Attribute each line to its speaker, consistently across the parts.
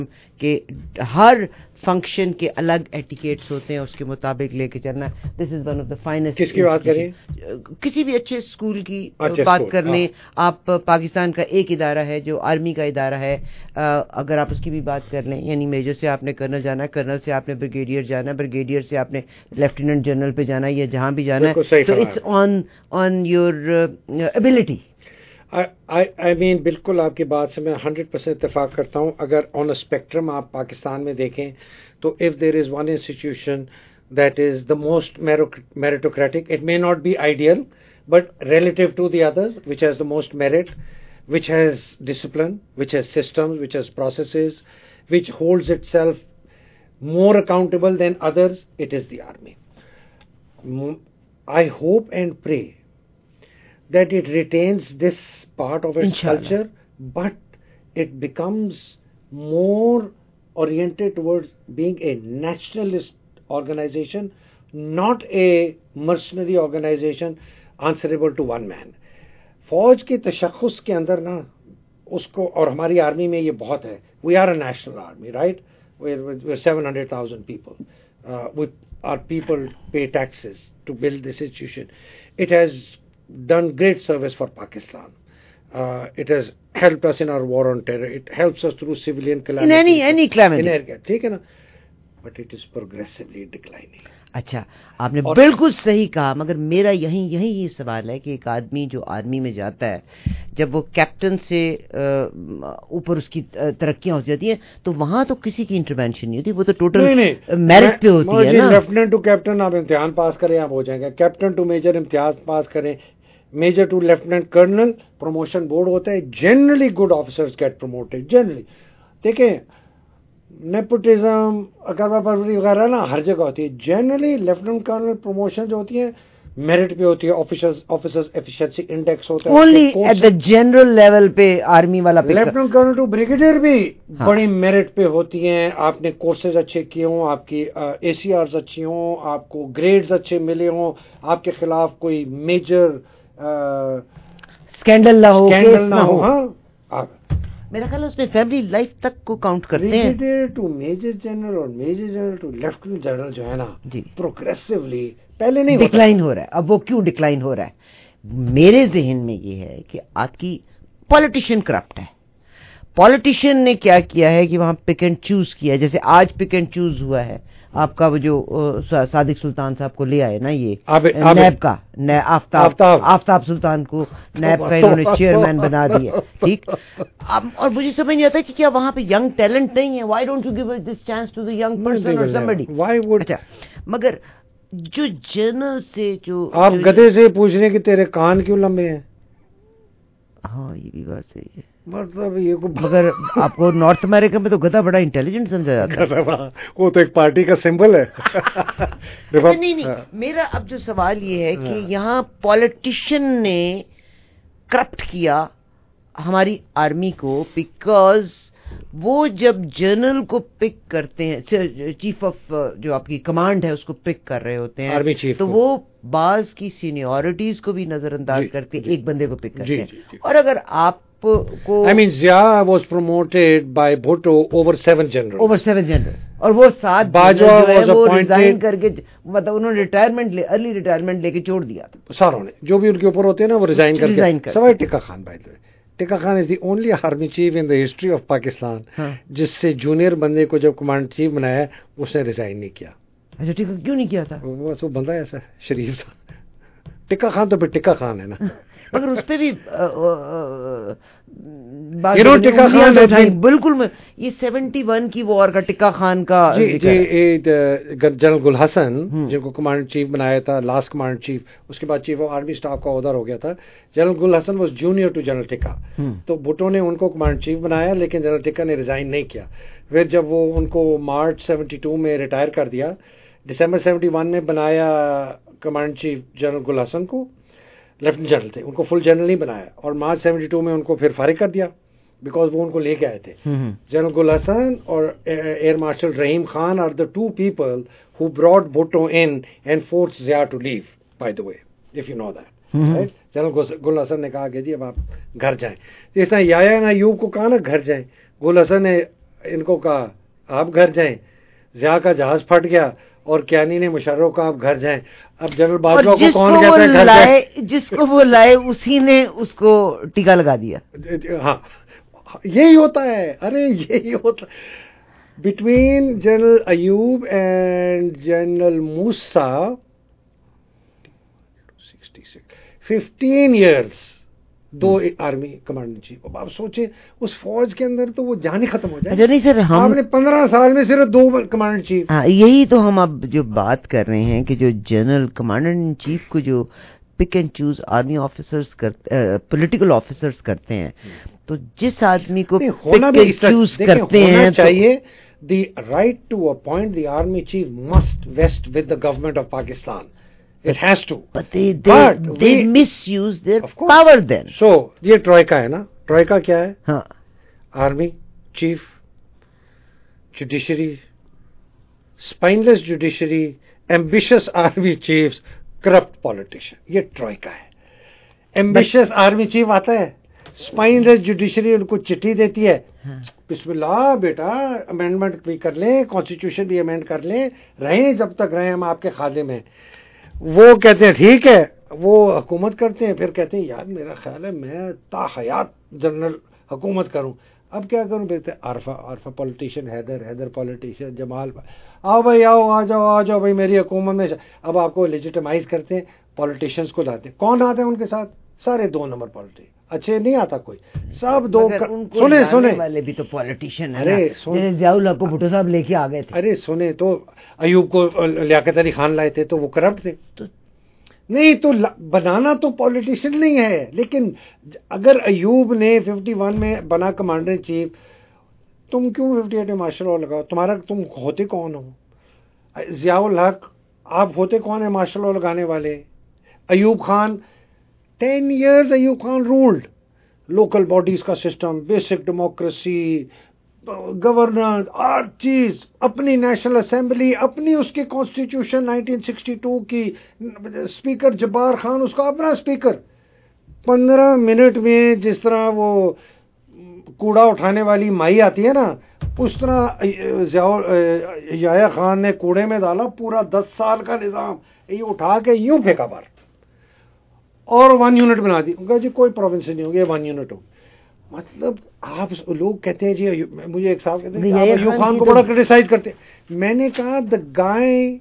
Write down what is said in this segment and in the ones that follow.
Speaker 1: کہ ہر فنکشن کے الگ ایٹیکیٹس ہوتے ہیں، اس کے مطابق لے کے چلنا. This is one of the finest.
Speaker 2: کس کی بات کریں؟
Speaker 1: کسی بھی اچھے اسکول کی بات کر لیں آپ. پاکستان کا ایک ادارہ ہے جو آرمی کا ادارہ ہے، اگر آپ اس کی بھی بات کر لیں، یعنی میجر سے آپ نے کرنل جانا ہے، کرنل سے آپ نے بریگیڈیئر جانا ہے، بریگیڈیئر سے آپ نے لیفٹیننٹ جنرل پہ جانا ہے، یا جہاں بھی جانا ہے. تو it's on your ability.
Speaker 2: I mean بالکل آپ کی بات سے میں 100% اتفاق کرتا ہوں. اگر آن اے اسپیکٹرم آپ پاکستان میں دیکھیں تو if there is one institution that is the most meritocratic, it may not be ideal, but relative to the others, which has the most merit, which has discipline, which has systems, which has processes, which holds itself more accountable than others, it is the army. I hope and pray that it retains this part of its
Speaker 1: Inshallah.
Speaker 2: culture, but it becomes more oriented towards being a nationalist organization, not a mercenary organization answerable to one man. فوج کے تشخص کے اندر نا اس کو، اور ہماری army میں یہ بہت ہے. We are a national army, right? We're 700,000 people. Our people pay taxes to build this institution. It has done great service for Pakistan. It has helped us in our war on terror. It helps us through civilian calamities.
Speaker 1: In any calamity.
Speaker 2: ٹھیک ہے نا. But it is progressively declining.
Speaker 1: اچھا، آپ نے بالکل صحیح کہا، مگر میرا یہی یہ سوال ہے کہ ایک آدمی جو آرمی میں جاتا ہے، جب وہ کیپٹن سے اوپر اس کی ترقیاں ہو جاتی ہیں تو وہاں تو کسی کی انٹروینشن نہیں ہوتی، وہ تو ٹوٹل میرٹ پہ ہوتی ہے نا.
Speaker 2: لیفٹیننٹ ٹو کیپٹن آپ امتحان پاس کریں آپ ہو جائیں گے، کیپٹن ٹو میجر امتیاز پاس کریں، major to lieutenant colonel promotion board ہوتا ہے. Generally good officers get promoted. Generally دیکھیں نیپوٹزم، اکروا پروری وغیرہ نا ہر جگہ ہوتی ہے. جنرلی لیفٹیننٹ کرنل پروموشن جو ہوتی ہے میرٹ پہ ہوتی ہے. آفیسرز ایفیشنسی انڈیکس ہوتا ہے
Speaker 1: only at the general level پہ آرمی والا.
Speaker 2: لیفٹیننٹ کرنل ٹو بریگیڈیئر بھی بڑی میرٹ پہ ہوتی ہیں. آپ نے کورسز اچھے کیے ہوں، آپ کی اے سی آرز اچھی ہوں، آپ کو گریڈز اچھے ملے ہوں، آپ کے خلاف کوئی میجر
Speaker 1: اسکینڈل نہ ہو.
Speaker 2: ہاں
Speaker 1: میرا خیال ہے اس میں فیملی لائف تک کو کاؤنٹ کرتے ہیں.
Speaker 2: بریگیڈیئر ٹو میجر جنرل اور major general to lieutenant general جو ہے نا
Speaker 1: جی
Speaker 2: پروگریسولی پہلے نہیں
Speaker 1: ڈکلائن ہو رہا ہے. اب وہ کیوں ڈکلائن ہو رہا ہے؟ میرے ذہن میں یہ ہے کہ آپ کی پولیٹیشین کرپٹ ہے. پولیٹیشین نے کیا کیا ہے کہ وہاں پک اینڈ چوز کیا ہے. جیسے آج پک اینڈ چوز ہوا ہے آپ کا، وہ جو صادق سلطان صاحب کو لے آئے نا، یہ نیب کا آفتاب سلطان کو نیب کا انہوں نے چیئرمین بنا دیا. ٹھیک، اور مجھے سمجھ نہیں آتا کہ کیا وہاں پہ ینگ ٹیلنٹ نہیں ہے. Why don't you give this chance to the young person اور سمبڈی. اچھا، مگر جو جنرل سے جو
Speaker 2: آپ گدھے سے پوچھ رہے کہ تیرے کان کیوں لمبے ہیں.
Speaker 1: ہاں یہ بھی بات صحیح ہے.
Speaker 2: مطلب یہ
Speaker 1: مگر آپ کو نارتھ امریکہ میں تو گدھا بڑا انٹیلیجنٹ سمجھا جاتا ہے.
Speaker 2: وہ تو ایک پارٹی کا سمبل ہے.
Speaker 1: نہیں، میرا اب جو سوال یہ ہے کہ یہاں پولیٹیشین نے کرپٹ کیا ہماری آرمی کو، بیکاز وہ جب جنرل کو پک کرتے ہیں، چیف آف جو آپ کی کمانڈ ہے اس کو پک کر رہے ہوتے ہیں
Speaker 2: آرمی چیف،
Speaker 1: تو وہ بعض کی سینیورٹیز کو بھی نظر انداز کر کے ایک بندے کو پک کرتے ہیں. اور اگر آپ کو
Speaker 2: Zia was promoted by Bhutto over 7 generals.
Speaker 1: اور وہ 7
Speaker 2: باجوہ
Speaker 1: وہ ریزائن کر کے، مطلب انہوں نے ارلی ریٹائرمنٹ لے کے چھوڑ دیا تھا.
Speaker 2: ساروں نے جو بھی ان کے اوپر ہوتے ہیں نا وہ ریزائن کر کے، سوائے Tikka Khan. By the way Tikka Khan is the only army chief in the history of Pakistan جس سے جونیئر بندے کو جب کمانڈ چیف بنایا اس نے ریزائن نہیں کیا.
Speaker 1: اچھا، ٹکا کیوں نہیں کیا تھا؟
Speaker 2: بس وہ بندہ ایسا شریف تھا. ٹکا خان تو پھر ٹکا خان ہے نا.
Speaker 1: مگر اس پہ بھی
Speaker 2: ٹکا خان
Speaker 1: بالکل یہ 71 کی وار کا ٹکا خان کا.
Speaker 2: جی جنرل گل حسن جن کو کمانڈ چیف بنایا تھا، لاسٹ کمانڈ چیف، اس کے بعد چیف آف آرمی اسٹاف کا عہدہ ہو گیا تھا. General Gul Hasan was junior to general tikka. تو بھٹو نے ان کو کمانڈ چیف بنایا لیکن جنرل ٹکا نے ریزائن نہیں کیا. پھر جب وہ ان کو مارچ 72 میں ریٹائر کر دیا، دسمبر 71 میں بنایا command chief general Gul Hassan کو. لیفٹنٹ جنرل تھے، ان کو فل جنرل نہیں بنایا، اور مارچ 72 میں ان کو پھر فارغ کر دیا بیکاز وہ ان کو لے کے آئے تھے. جنرل گل حسن اور air marshal Rahim Khan are the 2 people who brought Bhutto in and forced Zia to leave, by the way, if you know that. Right? General Gul Hassan نے کہا کہ جی اب آپ گھر جائیں. اس نے یا ایوب کو کہا نا گھر جائیں. گل حسن نے ان کو کہا آپ گھر جائیں, ضیاء کا جہاز پھٹ گیا اور کیانی نے مشرف کو آپ گھر جائیں. اب جنرل باجوہ کو کون کہتا ہے گھر جائیں؟
Speaker 1: جس کو وہ لائے اسی نے اس کو ٹیکا لگا دیا.
Speaker 2: ہاں یہی ہوتا ہے, ارے یہی ہوتا ہے between general Ayub and general Musa 15 years, دو آرمی کمانڈر ان چیف. اب آپ سوچیں اس فوج کے اندر تو وہ جان ہی ختم ہو جائے.
Speaker 1: اچھا نہیں سر,
Speaker 2: آپ نے 15 سال میں صرف 2 کمانڈر چیف.
Speaker 1: ہاں یہی تو ہم اب جو بات کر رہے ہیں کہ جو جنرل کمانڈر ان چیف کو جو pick and choose army officers political officers کرتے ہیں, تو جس آدمی کو پک اینڈ چوز کرتے ہیں
Speaker 2: چاہیے the right to appoint the army chief must vest with the government of Pakistan. It has to.
Speaker 1: But they misuse their power then.
Speaker 2: So یہ ٹروئکا ہے نا. ٹروئکا کیا ہے؟
Speaker 1: ہاں,
Speaker 2: army chief, judiciary, spineless judiciary, ambitious army chiefs, corrupt politician. یہ troika ہے. Ambitious army chief آتا ہے, اسپائنلیس جوڈیشری ان کو چٹھی دیتی ہے, بسم اللہ بیٹا امینڈمنٹ بھی کر لیں, کانسٹیٹیوشن بھی امینڈ کر لیں, رہیں جب تک رہیں ہم آپ کے خادم ہیں. وہ کہتے ہیں ٹھیک ہے, وہ حکومت کرتے ہیں, پھر کہتے ہیں یار میرا خیال ہے میں تا حیات جنرل حکومت کروں. اب کیا کروں؟ بیٹے عارفہ پولیٹیشین, حیدر پولیٹیشین, جمال آؤ بھائی آؤ, آ جاؤ بھائی میری حکومت میں. اب آپ کو لیجیٹمائز کرتے ہیں, پولیٹیشینس کو لاتے ہیں. کون آتے ہیں ان کے ساتھ؟ سارے 2 نمبر پولیٹیشین, اچھے نہیں آتا کوئی, سب 2. سنیں
Speaker 1: والے بھی تو پولیٹیشین ہیں. ارے ضیاء الحق کو بھٹو صاحب لے کے آ گئے تھے.
Speaker 2: ارے سنیں تو ایوب کو لیاقت علی خان لائے تھے تو وہ کرپٹ تھے. نہیں تو بنانا تو پولیٹیشین نہیں ہے, لیکن اگر ایوب نے 51 میں بنا کمانڈر ان چیف, تم کیوں 58 میں مارشل لا لگاؤ؟ تم ہوتے کون ہو؟ ضیاء الحق آپ ہوتے کون ہیں مارشل لا لگانے والے؟ Ayub Khan 10 years Ayub Khan ruled. Local bodies کا سسٹم, بیسک ڈیموکریسی, گورننس, ہر چیز, اپنی نیشنل اسمبلی, اپنی اس کی کانسٹیٹیوشن 1962 کی, اسپیکر جبار خان اس کا اپنا اسپیکر. 15 منٹ میں جس طرح وہ کوڑا اٹھانے والی مائی آتی ہے نا, اس طرح یحییٰ خان نے کوڑے میں ڈالا پورا 10 سال کا نظام, یہ اٹھا کے یوں پھینکا باہر اور 1 یونٹ بنا دی. ان کا جی کوئی پروونس نہیں ہوگی, 1 یونٹ ہو. مطلب آپ لوگ کہتے ہیں جی, مجھے ایک صاحب کہتے ہیں ایوب خان کو بڑا کرٹیسائز کرتے ہیں. میں نے کہا دا گائے,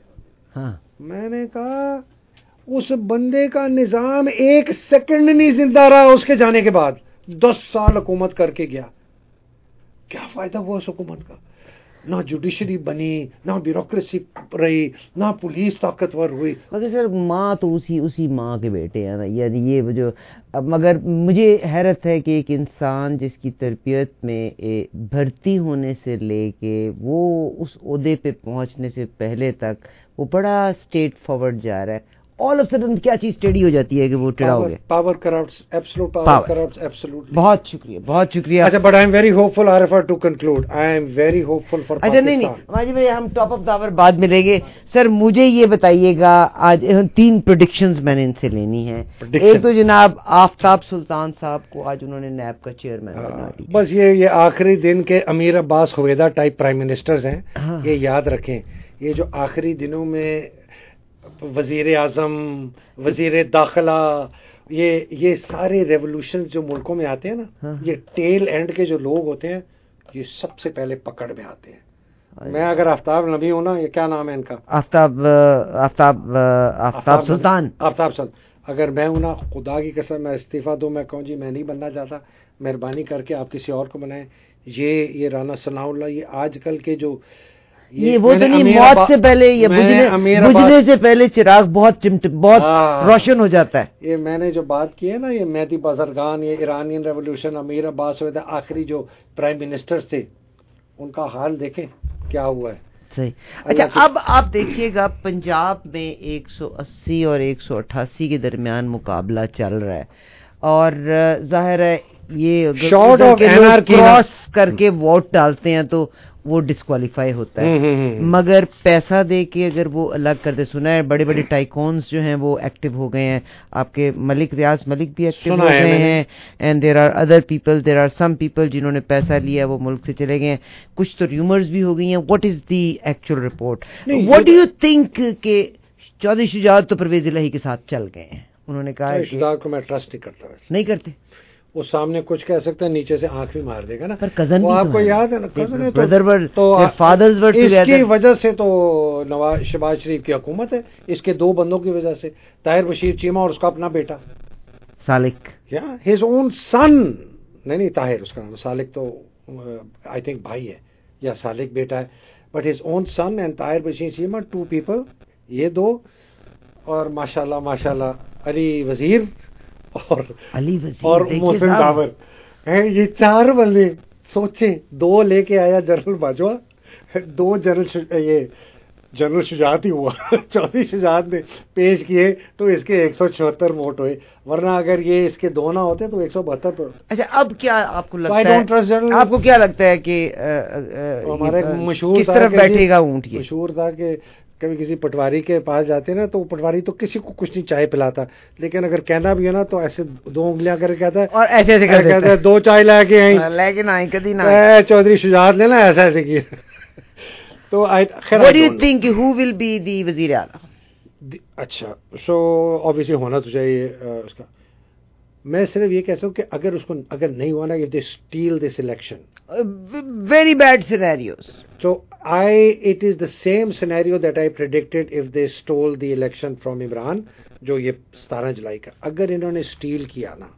Speaker 2: میں نے کہا اس بندے کا نظام 1 سیکنڈ نہیں زندہ رہا اس کے جانے کے بعد. 10 سال حکومت کر کے گیا, کیا فائدہ ہوا اس حکومت کا؟ نہ جوڈیشری بنی, نہ بیوروکریسی رہی, نہ پولیس طاقتور ہوئی.
Speaker 1: مگر سر ماں تو اسی ماں کے بیٹے ہیں نا, یعنی یہ جو مگر مجھے حیرت ہے کہ ایک انسان جس کی تربیت میں بھرتی ہونے سے لے کے وہ اس عہدے پہ پہنچنے سے پہلے تک وہ بڑا اسٹیٹ فارورڈ جا رہا ہے, آل آف سڈن کیا چیز ٹیڑھی ہو جاتی ہے کہ وہ ٹیڑھا ہو گیا.
Speaker 2: Power corrupts, absolute power corrupts, absolutely.
Speaker 1: بہت شکریہ, بہت شکریہ.
Speaker 2: اچھا but I am very hopeful, Arifa to conclude, I am very hopeful for Pakistan.
Speaker 1: اچھا نہیں ماجد بھائی, ہم ٹاپ اپ داور بعد ملیں گے. سر مجھے یہ بتائیے گا, آج 3 پریڈکشنز میں نے ان سے لینی ہیں. ایک تو جناب آفتاب سلطان صاحب کو آج انہوں نے نیب کا چیئرمین بنا دیا.
Speaker 2: بس یہ آخری دن کے Amir Abbas Hoveyda type prime ministers ہیں, یہ یاد رکھیں. یہ جو آخری دنوں میں وزیر اعظم, وزیر داخلہ, یہ سارے ریولوشن جو ملکوں میں آتے ہیں نا, یہ ٹیل اینڈ کے جو لوگ ہوتے ہیں یہ سب سے پہلے پکڑ میں آتے ہیں. میں اگر آفتاب نبی ہوں نا, یہ کیا نام ہے ان کا,
Speaker 1: آفتاب سلطان,
Speaker 2: اگر میں ہوں نا, خدا کی قسم میں استعفیٰ دوں, میں کہوں جی میں نہیں بننا چاہتا, مہربانی کر کے آپ کسی اور کو بنائیں. یہ رانا ثناء اللہ, یہ آج کل کے جو
Speaker 1: یہ وہ تو نہیں, موت سے پہلے, یہ بجھنے سے پہلے چراغ بہت روشن ہو جاتا ہے.
Speaker 2: یہ میں نے جو بات کی ہے نا, یہ مہدی بازرگان, یہ ایرانین ریولوشن, امیر عباس حویدہ, آخری جو پرائم منسٹرز تھے ان کا حال دیکھیں کیا ہوا ہے.
Speaker 1: صحیح. اچھا اب آپ دیکھیے گا پنجاب میں 180 اور 188 کے درمیان مقابلہ چل رہا ہے, اور ظاہر ہے یہ
Speaker 2: شارٹ آف اینارکی
Speaker 1: کراس کر کے ووٹ ڈالتے ہیں تو وہ ڈسکوالیفائی ہوتا ہے. مگر پیسہ دے کے اگر وہ الگ کرتے, سنا ہے بڑے بڑے ٹائکونز جو ہیں وہ ایکٹیو ہو گئے ہیں, آپ کے ریاض ملک بھی ایکٹیو ہو گئے ہیں, and there are other people, there are some people جنہوں نے پیسہ لیا وہ ملک سے چلے گئے ہیں. کچھ تو ریومرز بھی ہو گئی ہیں. What is the actual report? What do you think کہ چودھری شجاعت تو پرویز الہی کے ساتھ چل گئے ہیں؟ انہوں نے کہا
Speaker 2: شجاعت کو میں ٹرسٹ نہیں کرتا.
Speaker 1: نہیں کرتے؟
Speaker 2: وہ سامنے کچھ کہہ سکتا ہے, نیچے سے آنکھ بھی مار دے گا نا.
Speaker 1: پر کزن
Speaker 2: وہ آپ کو یاد ہے نا, کزن ہے
Speaker 1: تو فادرز ور
Speaker 2: اس کی وجہ سے تو شہباز شریف کی حکومت ہے, اس کے دو بندوں کی وجہ سے, طاہر بشیر چیمہ اور اس کا اپنا بیٹا
Speaker 1: سالک,
Speaker 2: یا ہز اون سن. نہیں طاہر اس کا نام, سالک تو آئی تھنک بھائی ہے, یا سالک بیٹا ہے, but his own son and Tahir Bashir Cheema, two people, یہ دو, اور ماشاءاللہ علی وزیر اور محسن ڈاور, یہ چار بندے. سوچیں, دو لے کے آیا جنرل باجوہ, دو جنرل شجاعت ہی ہوا. چودھری شجاعت نے پیش کیے تو اس کے 176 ووٹ ہوئے, ورنہ اگر یہ اس کے دو نہ ہوتے تو 172 پر.
Speaker 1: اچھا, اب کیا آپ کو لگتا ہے, آپ کو کیا لگتا ہے کہ
Speaker 2: ہمارے مشہور
Speaker 1: کس طرف بیٹھے گا اونٹ؟ یہ
Speaker 2: مشہور تھا کہ کبھی کسی پٹواری کے پاس جاتے نا تو پٹواری تو کسی کو کچھ نہیں چائے پلاتا, لیکن اگر کہنا بھی ہے نا تو ایسے دو انگلیاں کر کے کہتا ہے,
Speaker 1: اور ایسے ایسے
Speaker 2: کہتا ہے دو چائے لے کے آئیں,
Speaker 1: لیکن آئیں کبھی نہ.
Speaker 2: چودھری شجاعت نے نا ایسا ایسے کیا. تو
Speaker 1: what do you think who will be the وزیر اعلیٰ؟
Speaker 2: اچھا, سو obviously ہونا تو چاہیے اس کا. میں صرف یہ کہتا ہوں کہ اگر نہیں ہوا نا, if they steal this election,
Speaker 1: very bad scenarios.
Speaker 2: So it is the same scenario that I predicted if they stole the election from Imran, جو یہ 17 جولائی کا. اگر انہوں نے اسٹیل کیا نا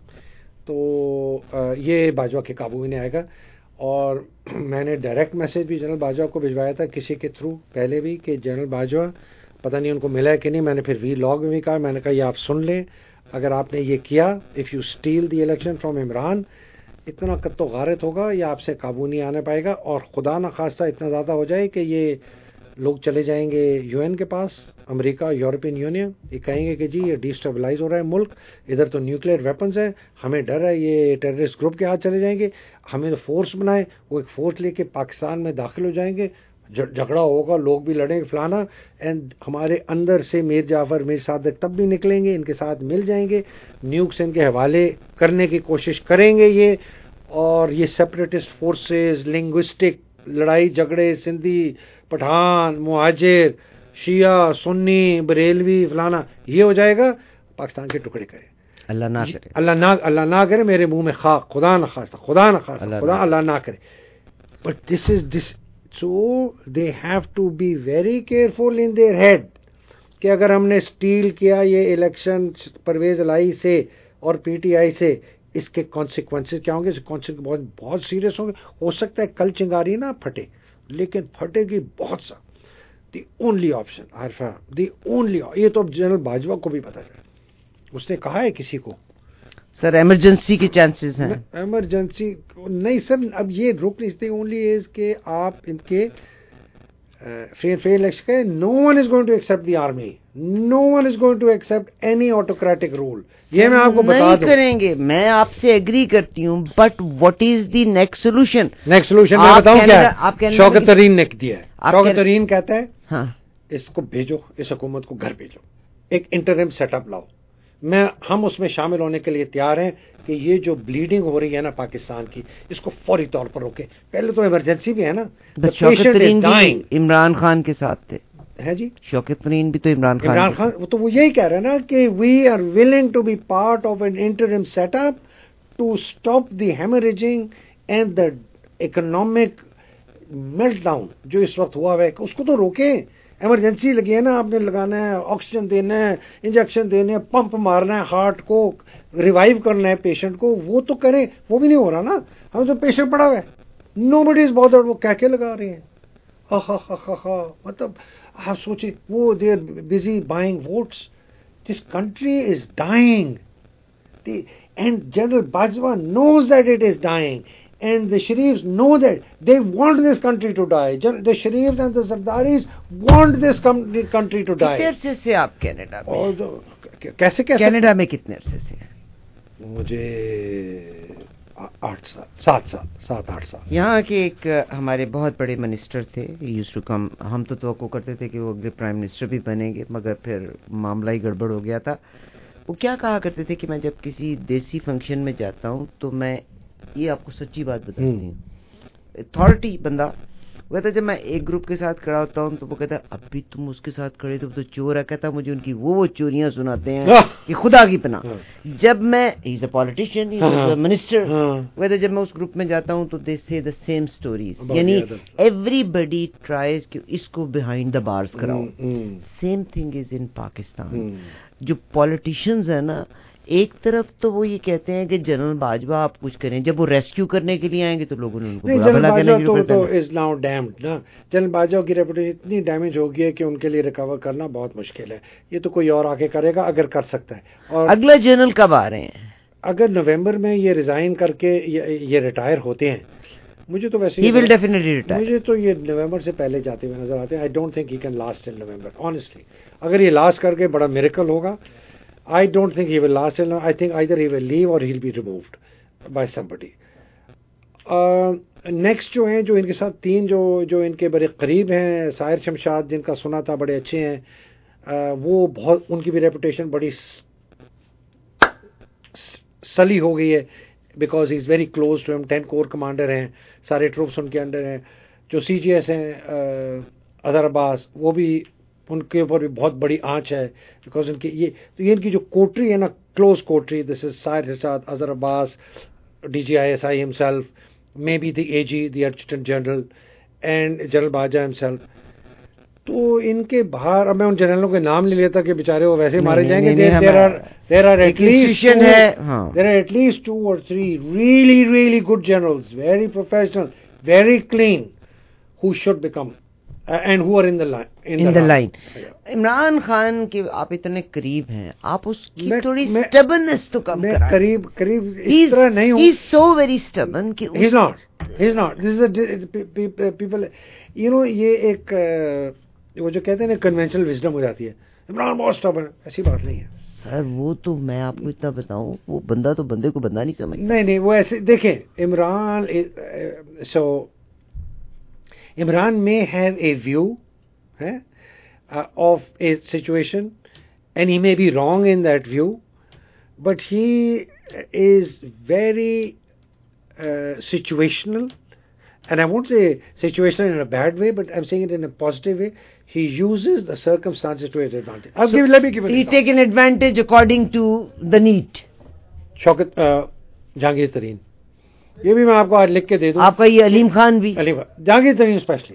Speaker 2: تو یہ باجوہ کے قابو میں نہیں آئے گا. اور میں نے ڈائریکٹ میسج بھی جنرل باجوہ کو بھجوایا تھا کسی کے تھرو پہلے بھی, کہ جنرل باجوہ پتہ نہیں ان کو ملا ہے کہ نہیں. میں نے پھر وی لاگ میں بھی کہا, میں نے کہا یہ آپ سن لیں, اگر آپ نے یہ کیا, if you steal the election from Imran, اتنا قط و غارت ہوگا یہ آپ سے قابو نہیں آنے پائے گا. اور خدا نخواستہ اتنا زیادہ ہو جائے کہ یہ لوگ چلے جائیں گے UN کے پاس, امریکہ, یورپین یونین, یہ کہیں گے کہ جی یہ ڈیسٹیبلائز ہو رہا ہے ملک, ادھر تو نیوکلیئر ویپنز ہیں, ہمیں ڈر ہے یہ ٹیررسٹ گروپ کے ہاتھ چلے جائیں گے, ہمیں فورس بنائے, وہ ایک فورس لے کے پاکستان میں داخل ہو جائیں گے, جھگڑا ہوگا, لوگ بھی لڑیں گے فلانا, اینڈ ہمارے اندر سے میر جعفر, میر صادق تب بھی نکلیں گے, ان کے ساتھ مل جائیں گے, نیوکس ان کے حوالے کرنے کی کوشش کریں گے یہ, اور یہ سیپریٹسٹ فورسز, لنگوسٹک لڑائی جھگڑے, سندھی, پٹھان, مہاجر, شیعہ, سنی, بریلوی, فلانا, یہ ہو جائے گا. پاکستان کے ٹکڑے کرے,
Speaker 1: اللہ نہ کرے,
Speaker 2: اللہ نہ کرے, میرے منہ میں خاک, خدا نہ خواستہ, اللہ نہ کرے. But this so they have to be very careful in their head کہ اگر ہم نے اسٹیل کیا یہ الیکشن پرویز الہی سے اور PTI سے, اس کے کانسیکوینسز کیا ہوں گے. کانسیکوینس بہت سیریس ہوں گے. ہو سکتا ہے کل چنگاری نہ پھٹے, لیکن پھٹے گی بہت سا. The only option Arifa, the only, یہ تو اب جنرل باجوہ کو بھی پتا چلا, اس نے کہا ہے کسی کو,
Speaker 1: سر ایمرجنسی کے چانسز ہیں.
Speaker 2: ایمرجنسی نہیں سر, اب یہ رک نہیں سکتے. اونلی از کہ آپ ان کے فری الیکشن کے, no one is going to accept the army, no one is going to accept any autocratic rule. یہ میں آپ کو بتا دوں,
Speaker 1: نہیں کریں گے, میں آپ سے ایگری کرتی ہوں, but what is the next solution?
Speaker 2: Next solution میں بتاؤں کیا, شوکت ترین نے دیا ہے. شوکت ترین کہتا ہے
Speaker 1: ہاں
Speaker 2: اس کو بھیجو, اس حکومت کو گھر بھیجو, ایک انٹرم سیٹ اپ لاؤ. ہم اس میں شامل ہونے کے لیے تیار ہیں کہ یہ جو بلیڈنگ ہو رہی ہے نا پاکستان کی, اس کو فوری طور پر روکیں. پہلے تو ایمرجنسی بھی ہے نا.
Speaker 1: شوکت ترین بھی عمران خان کے ساتھ تھے.
Speaker 2: ہے جی,
Speaker 1: شوکت ترین بھی تو عمران خان
Speaker 2: تو وہ یہی کہہ رہے ہیں نا کہ we are willing to be part of an interim set up to stop the haemorrhaging and the economic meltdown جو اس وقت ہوا ہے, اس کو تو روکیں. ایمرجنسی لگی ہے نا, آپ نے لگانا ہے, آکسیجن دینا ہے, انجیکشن دینے, پمپ مارنا ہے, ہارٹ کو ریوائیو کرنا ہے پیشنٹ کو, وہ تو کریں. وہ بھی نہیں ہو رہا نا. ہم جو پیشنٹ پڑا ہوا ہے, نو بڈی از بادرڈ, وہ کہہ کے لگا رہے ہیں. مطلب آپ سوچیں, وہ they are busy buying votes. This country is dying, and general Bajwa knows that it is dying. And the Sharifs know that they want this country to die. The Sharifs and the Zardaris want this country to die.
Speaker 1: کتنے عرصے سے آپ Canada میں؟
Speaker 2: کیسے
Speaker 1: Canada میں کتنے عرصے سے؟
Speaker 2: مجھے 7 سال.
Speaker 1: یہاں کے ایک ہمارے بہت بڑے منسٹر تھے, یوز ٹو کم, ہم تو توقع کرتے تھے کہ وہ اگلے پرائم منسٹر بھی بنیں گے, مگر پھر معاملہ ہی گڑبڑ ہو گیا تھا. وہ کیا کہا کرتے تھے کہ میں جب کسی دیسی فنکشن میں جاتا ہوں تو میں, یہ آپ کو سچی بات بتاتی ہوں, اتھارٹی بندہ, وہ کہتا ہے جب میں ایک گروپ کے ساتھ کھڑا ہوتا ہوں تو وہ کہتا ہے اب بھی تم اس کے ساتھ کھڑے تو چور ہے, کہتا مجھے ان کی وہ چوریاں سناتے ہیں کہ خدا کی پناہ. جب میں, ہی از اے politician, he is a minister, وہ کہتا ہے جب میں اس گروپ میں جاتا ہوں تو they say the same stories, یعنی ایوری بڈی ٹرائز کہ اس کو بیہائنڈ دا بارز کراؤ. Same thing is in Pakistan. جو پولیٹیشینز ہیں نا, ایک طرف تو وہ یہ کہتے ہیں کہ جنرل باجوہ آپ کچھ کریں, جب وہ ریسکیو کرنے کے لیے آئیں گے تو لوگوں نے ان کو برا بھلا کہنا شروع کر دیا.
Speaker 2: از ناؤ ڈیمڈ نا. جنرل باجوہ کی ریپوٹیشن اتنی ڈیمیج ہو گئی ہے کہ ان کے لیے ریکور کرنا بہت مشکل ہے. یہ تو کوئی اور آ کے کرے گا اگر کر سکتا ہے. اور
Speaker 1: اگلا جنرل کب آ رہے ہیں؟
Speaker 2: اگر نومبر میں یہ ریزائن کر کے یہ ریٹائر ہوتے ہیں, مجھے تو ویسے
Speaker 1: ہی ول ڈیفینیٹلی ریٹائر,
Speaker 2: مجھے تو یہ نومبر سے پہلے جاتے ہوئے نظر آتے ہیں. I don't think he can last till November honestly. اگر یہ لاسٹ کر کے بڑا میریکل ہوگا. I don't think he will last till now. I think either he will leave or he'll be removed by somebody. Next جو ہیں, جو ان کے ساتھ 3 جو ان کے بڑے قریب ہیں, سائر شمشاد جن کا سنا تھا بڑے اچھے ہیں, وہ بہت, ان کی بھی ریپوٹیشن بڑی سلی ہو گئی ہے because he is very close to him. 10 corps commander ہیں, سارے ٹروپس ان کے انڈر ہیں. جو سی جی ایس ہیں اظہر عباس, وہ بھی ان کے اوپر بھی بہت بڑی آنچ ہے بیکاز ان کی یہ ان کی جو کوٹری ہے نا, close Kotri, this is Sahir Shamshad, Azhar Abbas, D G I S I himself, may be the A G, the adjutant general, and general Bajwa himself. تو ان کے باہر, اب میں ان جنرلوں کے نام لے لیتا کہ بیچارے وہ ویسے مارے جائیں گے. There are at least 2 or 3 really good generals, very professional, very clean, who should become and who are in the line.
Speaker 1: Imran Khan کے آپ اتنے قریب ہیں, آپ اس کی تھوڑی سٹبنس تو کم کرائیں.
Speaker 2: قریب اس طرح نہیں ہوں.
Speaker 1: He is so very stubborn کہ
Speaker 2: he's not. This is a people, you know, یہ ایک وہ جو کہتے ہیں نا کنونشنل وزڈم ہو جاتی ہے, عمران بہت سٹبن, ایسی بات نہیں ہے
Speaker 1: سر. وہ تو میں آپ کو اتنا بتاؤں, وہ بندہ تو بندے کو بندہ نہیں سمجھتا.
Speaker 2: نہیں, وہ ایسے دیکھیں, Imran may have a view of a situation and he may be wrong in that view, but he is very situational, and I won't say situational in a bad way, but I'm saying it in a positive way. He uses the circumstances to his advantage. Let me give an example.
Speaker 1: He taken advantage according to the need.
Speaker 2: شوکت جہانگیر ترین, یہ بھی میں آپ کو آج لکھ کے دے دوں.
Speaker 1: آپ کا یہ علیم خان بھی,
Speaker 2: جہانگیر ترین اسپیشلی.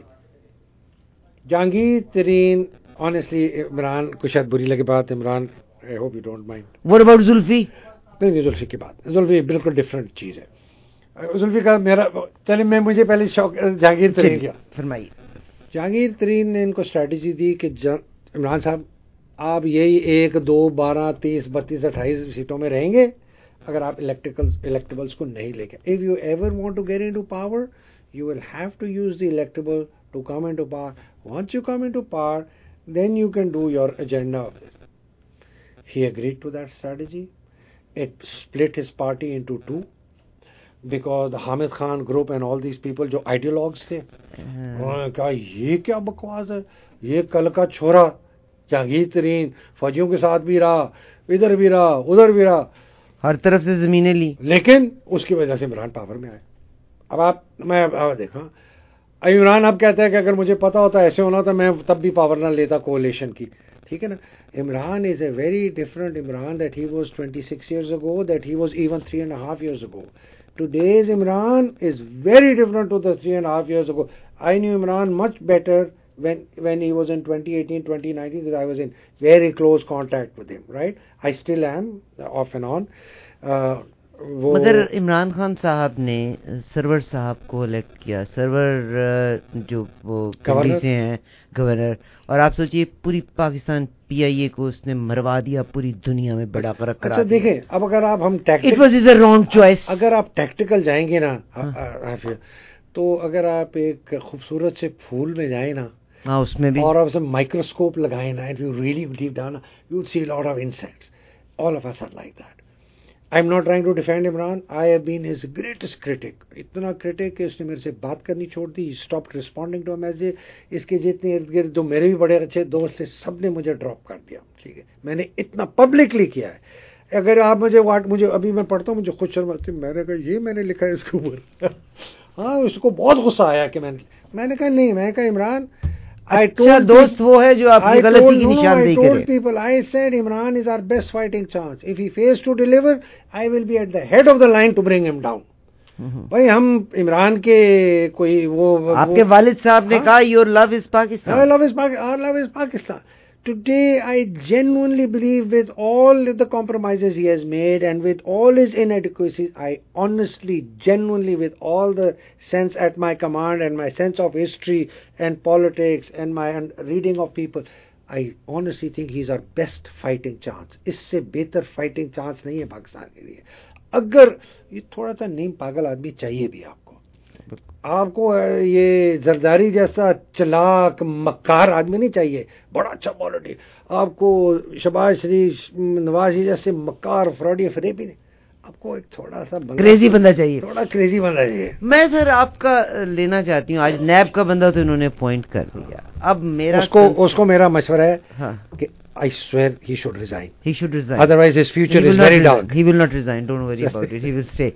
Speaker 2: جہانگیر ترین, آنیسٹلی, عمران کو شاید بری لگے بات, Imran I hope you don't mind.
Speaker 1: What about Zulfi?
Speaker 2: نہیں, زلفی کی بات, زلفی بالکل ڈفرینٹ چیز ہے. زلفی کا میرا, چلے میں مجھے پہلے شوق جہانگیر ترین کیا.
Speaker 1: فرمائیے.
Speaker 2: جہانگیر ترین نے ان کو اسٹریٹجی دی کہ عمران صاحب آپ یہی 1, 2, 12, 30, 32, 28 سیٹوں میں رہیں گے اگر آپ electables کو نہیں لے کے. If you ever want to get into power, you will have to use the electable to come into power. Once you come into power, then you can do your agenda of it. He agreed to that strategy. It split his party into 2 because the Hamid Khan group and all these people جو ideologues تھے, انہوں نے کہا یہ کیا بکواس ہے, یہ کل کا چھوڑا جہانگیر ترین فوجیوں کے ساتھ بھی رہا, ادھر بھی رہا, ادھر بھی رہا,
Speaker 1: ہر طرف سے زمینیں لی, لیکن
Speaker 2: اس کی وجہ سے عمران پاور میں آئے. اب میں دیکھا, عمران اب کہتا ہے کہ اگر مجھے پتا ہوتا ایسے ہونا تو میں تب بھی پاور نہ لیتا کولیشن کی. ٹھیک ہے نا. Imran is a very different Imran that he was 26 years ago, that he was even 3.5 years ago. Today's Imran is very different to the 3.5 years ago. I knew Imran much better when he was in 2018, 2019, because I was in very close contact with him, right? I still am, off and on.
Speaker 1: مگر عمران خان صاحب نے سرور صاحب کو elect کیا, سرور جو وہ کمری سے ہیں گورنر, اور آپ سوچئے پوری پاکستان پی آئی اے کو اس نے مروا دیا, پوری دنیا میں بڑا فرق کرا.
Speaker 2: اچھا دیکھیں, اب اگر ہم
Speaker 1: it was as a wrong choice.
Speaker 2: اگر آپ ٹیکٹیکل جائیں گے نا تو اگر آپ ایک خوبصورت سے پھول میں جائیں نا,
Speaker 1: اس میں بھی,
Speaker 2: اور آپ اسے مائکروسکوپ لگائیں نا, if you really deep down, you would see a lot of insects. All of us are like that. I'm not trying to defend Imran. I have been his greatest critic. اتنا critic کہ اس نے میرے سے بات کرنی چھوڑ دی. He stopped responding to a message. اس کے جتنے ارد گرد جو میرے بھی بڑے اچھے دوست تھے سب نے مجھے ڈراپ کر دیا. ٹھیک ہے, میں نے اتنا پبلکلی کیا ہے. اگر آپ مجھے ابھی میں پڑھتا ہوں مجھے خود شرم آتی ہے. میں نے کہا یہ میں نے لکھا ہے اس کے اوپر. ہاں, اس کو بہت غصہ آیا کہ میں نے کہا نہیں. میں نے کہا عمران,
Speaker 1: اچھا دوست وہ ہے جو آپ کی غلطی کی نشاندہی کرے.
Speaker 2: I told people, I said Imran is our best fighting chance. If he fails to deliver, I will be at the head of the line to bring him down. بھائی ہم عمران کے کوئی وہ
Speaker 1: آپ کے والد صاحب نے کہا your love is Pakistan.
Speaker 2: Our love is Pakistan. Today I genuinely believe with all the compromises he has made and with all his inadequacies, I honestly, genuinely with all the sense at my command and my sense of history and politics and my reading of people, I honestly think he's our best fighting chance. اس سے بہتر fighting chance نہیں ہے پاکستان کے لیے. اگر یہ تھوڑا سا نیم پاگل آدمی چاہیے بھی آپ کو یہ زرداری جیسا چلاک مکار آدمی نہیں چاہیے. بڑا اچھا پالیٹک. آپ کو شہباز شریف, نواز شریف جیسے مکار فراڈی فریبی نہیں. آپ کو ایک تھوڑا سا
Speaker 1: کریزی بندہ چاہیے.
Speaker 2: تھوڑا کریزی بندہ چاہیے.
Speaker 1: میں سر آپ کا لینا چاہتی ہوں. آج نیب کا بندہ تو انہوں نے اپوائنٹ کر دیا. اب میرا
Speaker 2: اس کو میرا مشورہ ہے کہ I swear he should resign.
Speaker 1: He should resign.
Speaker 2: Otherwise his future is very dark.
Speaker 1: He will not resign. Don't worry about it. He will stay.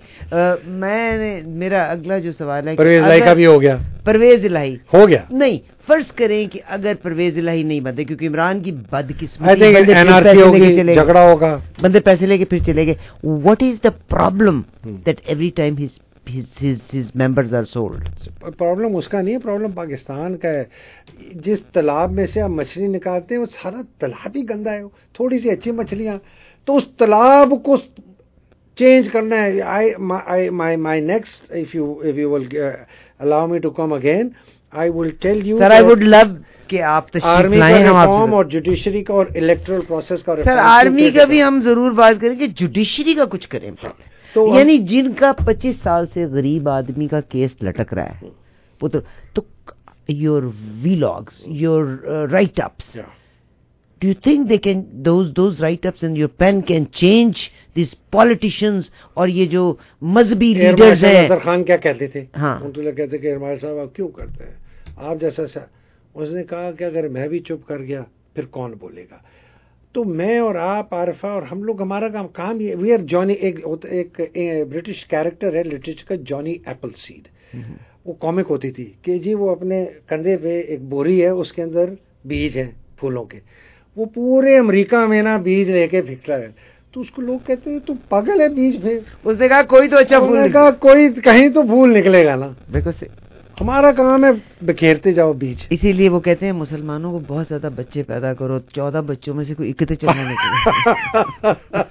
Speaker 1: میرا اگلا جو سوال ہے
Speaker 2: پرویز الہی کا بھی ہو گیا.
Speaker 1: پرویز الہی
Speaker 2: ہو گیا نہیں.
Speaker 1: فرض کریں کہ اگر پرویز الہی نہیں بنتے, کیونکہ عمران کی بدقسمتی
Speaker 2: جھگڑا ہوگا,
Speaker 1: بندے پیسے لے کے پھر چلے گئے. What is the problem that every time his members are sold?
Speaker 2: Problem اس کا نہیں ہے, پرابلم پاکستان کا ہے. جس تالاب میں سے آپ مچھلی نکالتے ہیں وہ سارا تالاب ہی گندا ہے. تھوڑی سی اچھی مچھلیاں تو اس تالاب کو چینج کرنا ہے. My next, if you will allow me to come again, I will tell you.
Speaker 1: Sir, I would love کہ آپ تشریف لائیں. ہم
Speaker 2: ریفارم اور جوڈیشری کا اور الیکٹرل پروسیس کا.
Speaker 1: سر آرمی کا بھی ہم ضرور بات کریں کہ جوڈیشری کا کچھ کریں. یعنی جن کا 25 سال سے غریب آدمی کا کیس لٹک رہا ہے, وہ تو your vlogs, your write-ups, do you think they can, those write-ups and your pen can change these politicians اور یہ جو مذہبی لیڈرز ہیں.
Speaker 2: اظہر خان کیا کہتے تھے, ان تو لوگ کہتے کہ ارمال صاحب آپ کیوں کرتے ہیں آپ جیسا. اس نے کہا کہ اگر میں بھی چپ کر گیا پھر کون بولے گا. تو میں اور آپ عارفہ اور ہم لوگ, ہمارا کام یہ, وی آر جانی. ایک برٹش کیریکٹر ہے لٹریچر کا, جانی ایپل سیڈ. وہ کامک ہوتی تھی کہ جی وہ اپنے کندھے پہ ایک بوری ہے, اس کے اندر بیج ہیں پھولوں کے. وہ پورے امریکہ میں نا بیج لے کے پھر رہا ہے. تو اس کو لوگ کہتے ہیں تو پاگل ہے بیج پہ. اس
Speaker 1: نے کہا کوئی تو اچھا پھول,
Speaker 2: کہا کوئی کہیں تو پھول نکلے گا نا.
Speaker 1: بالکل
Speaker 2: ہمارا کام ہے بکھیرتے جاؤ بیج.
Speaker 1: اسی لیے وہ کہتے ہیں مسلمانوں کو بہت زیادہ بچے پیدا کرو, 14 بچوں میں سے کوئی اکتے چلنا نکلے.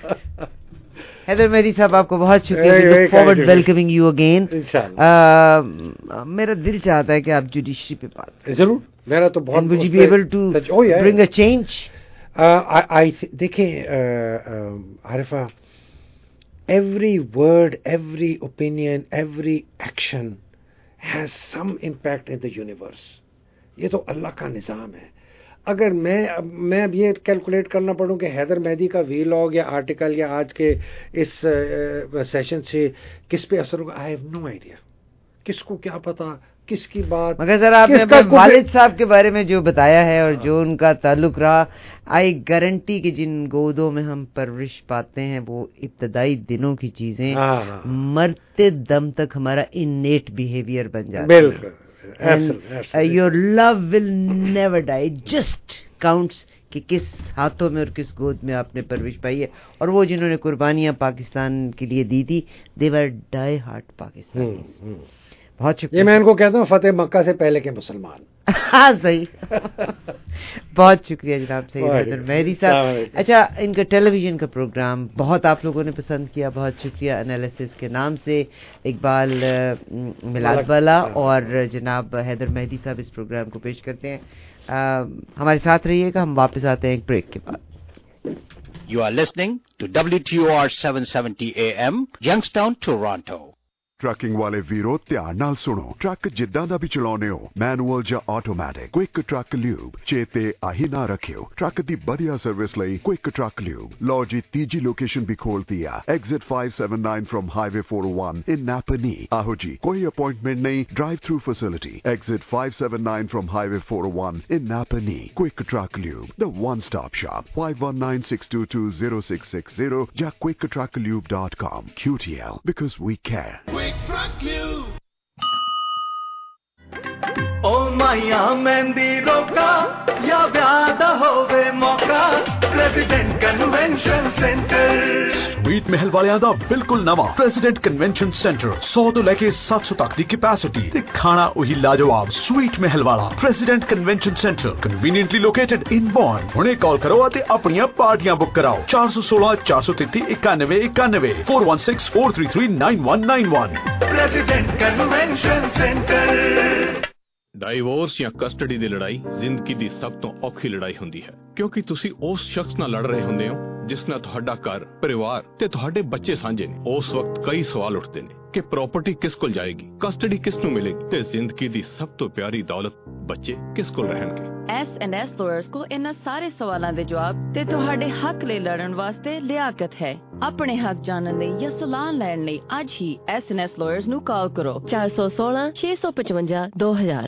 Speaker 1: حیدر مہدی صاحب آپ کو بہت شکریہ. Forward welcoming you again. میرا دل چاہتا ہے کہ آپ جوڈیشری پہ بات کریں.
Speaker 2: ضرور. میرا تو بہت.
Speaker 1: would you be able to bring a change?
Speaker 2: دیکھیں Arifa, every word, every opinion, every action has some impact in the universe. یہ تو اللہ کا نظام ہے. اگر میں اب یہ کیلکولیٹ کرنا پڑوں کہ حیدر مہدی کا ویلاگ یا آرٹیکل یا آج کے اس سیشن سے کس پہ اثر ہوگا, I have no idea. کس کو کیا پتا کس کی بات.
Speaker 1: مگر سر آپ نے والد صاحب کے بارے میں جو بتایا ہے اور جو ان کا تعلق رہا, آئی گارنٹی کہ جن گودوں میں ہم پرورش پاتے ہیں وہ ابتدائی دنوں کی چیزیں مرتے دم تک ہمارا انیٹ بیہیویئر بن جاتا ہے.
Speaker 2: بالکل.
Speaker 1: Your love will never die. Just counts کہ کس ہاتھوں میں اور کس گود میں آپ نے پرورش پائی ہے. اور وہ جنہوں نے قربانیاں پاکستان کے لیے دی تھی, they were die hard Pakistanis. بہت شکریہ.
Speaker 2: یہ میں ان کو کہتا ہوں فتح مکہ سے پہلے کے مسلمان.
Speaker 1: ہاں صحیح. بہت شکریہ جناب سید حیدر مہدی صاحب. اچھا, ان کا ٹیلی ویژن کا پروگرام بہت آپ لوگوں نے پسند کیا. بہت شکریہ. انالیسس کے نام سے اقبال میلاد والا اور جناب حیدر مہدی صاحب اس پروگرام کو پیش کرتے ہیں. ہمارے ساتھ رہیے گا. ہم واپس آتے ہیں ایک بریک کے بعد.
Speaker 3: You are listening to WTOR 770 AM, Youngstown, Toronto. Trucking ਵਾਲੇ ਵੀਰੋ ਧਿਆਨ ਨਾਲ ਸੁਣੋ। ਟਰੱਕ ਜਿੱਦਾਂ ਦਾ ਵੀ ਚਲਾਉਣੇ ਹੋ, ਮੈਨੂਅਲ ਜਾਂ ਆਟੋਮੈਟਿਕ, ਕੁਇਕ ਟਰੱਕ ਲਿਊਬ ਚੇਤੇ ਆਹੀ ਨਾ ਰੱਖਿਓ। ਟਰੱਕ ਦੀ ਵਧੀਆ ਸਰਵਿਸ ਲਈ ਕੁਇਕ ਟਰੱਕ ਲਿਊਬ। ਲਓ ਜੀ, ਤੀਜੀ ਲੋਕੇਸ਼ਨ ਵੀ ਖੋਲਤੀ ਆ, exit 579 from highway 401 in Napanee. ਆਹੋ ਜੀ, ਕੋਈ ਅਪਾਇੰਟਮੈਂਟ ਨਹੀਂ, drive through facility. Exit 579 from highway 401 in Napanee. Quick Truck Lube, the one-stop shop. 519-622-0660 ਜਾਂ quicktrucklube.com. QTL, because we care.
Speaker 4: Quick Truck Lube.
Speaker 5: ओ माया मेहंदी रोका या व्यादा होवे मौका, प्रेसिडेंट कन्वेंशन सेंटर।
Speaker 6: स्वीट महल वालियां दा बिल्कुल नवा प्रेसिडेंट कन्वेंशन सेंटर 100 ਤੋਂ ਲੈ ਕੇ 700 ਤੱਕ ਦੀ ਕੈਪੈਸਿਟੀ ਤੇ ਖਾਣਾ ਉਹੀ ਲਾਜਵਾਬ। स्वीट महल वाला president convention centre conveniently located in Vaughan। ਹੁਣੇ ਕਾਲ ਕਰੋ ਅਤੇ ਆਪਣੀਆਂ ਪਾਰਟੀਆਂ ਬੁੱਕ ਕਰਾਓ। 416 433 9191 416 433 9191।
Speaker 5: President convention centre.
Speaker 7: ਡਾਈਵੋਰਸ ਜਾਂ ਕਸਟਡੀ ਦੀ ਲੜਾਈ ਜ਼ਿੰਦਗੀ ਦੀ ਸਭ ਤੋਂ ਔਖੀ ਲੜਾਈ ਹੁੰਦੀ ਹੈ, ਕਿਉਂਕਿ ਤੁਸੀਂ ਉਸ ਸ਼ਖਸ ਨਾਲ ਲੜ ਰਹੇ ਹੁੰਦੇ ਹੋ ਜਿਸ ਨਾਲ ਤੁਹਾਡਾ ਘਰ, ਪਰਿਵਾਰ ਤੇ ਤੁਹਾਡੇ ਬੱਚੇ ਸਾਂਝੇ ਨੇ। ਉਸ ਵਕਤ ਕਈ ਸਵਾਲ ਉੱਠਦੇ ਨੇ ਕਿ ਪ੍ਰਾਪਰਟੀ ਕਿਸ ਕੋਲ ਜਾਏਗੀ, ਕਸਟਡੀ ਕਿਸ ਨੂੰ ਮਿਲੇਗੀ ਤੇ ਜ਼ਿੰਦਗੀ ਦੀ ਸਭ ਤੋਂ ਪਿਆਰੀ ਦੌਲਤ ਬੱਚੇ ਕਿਸ ਕੋਲ ਰਹਿਣਗੇ।
Speaker 8: S&S ਲਾਇਰਸ ਕੋ ਇਹਨਾਂ ਸਾਰੇ ਸਵਾਲਾਂ ਦੇ ਜਵਾਬ ਤੇ ਤੁਹਾਡੇ ਹੱਕ ਲਈ ਲੜਨ ਵਾਸਤੇ ਲਿਆਕਤ ਹੈ। ਆਪਣੇ ਹੱਕ ਜਾਣਨ ਲਈ ਜਾਂ ਸਲਾਹ ਲੈਣ ਲਈ ਅੱਜ ਹੀ S&S ਲਾਇਰਸ ਨੂੰ ਕਾਲ ਕਰੋ। 416 655 2000।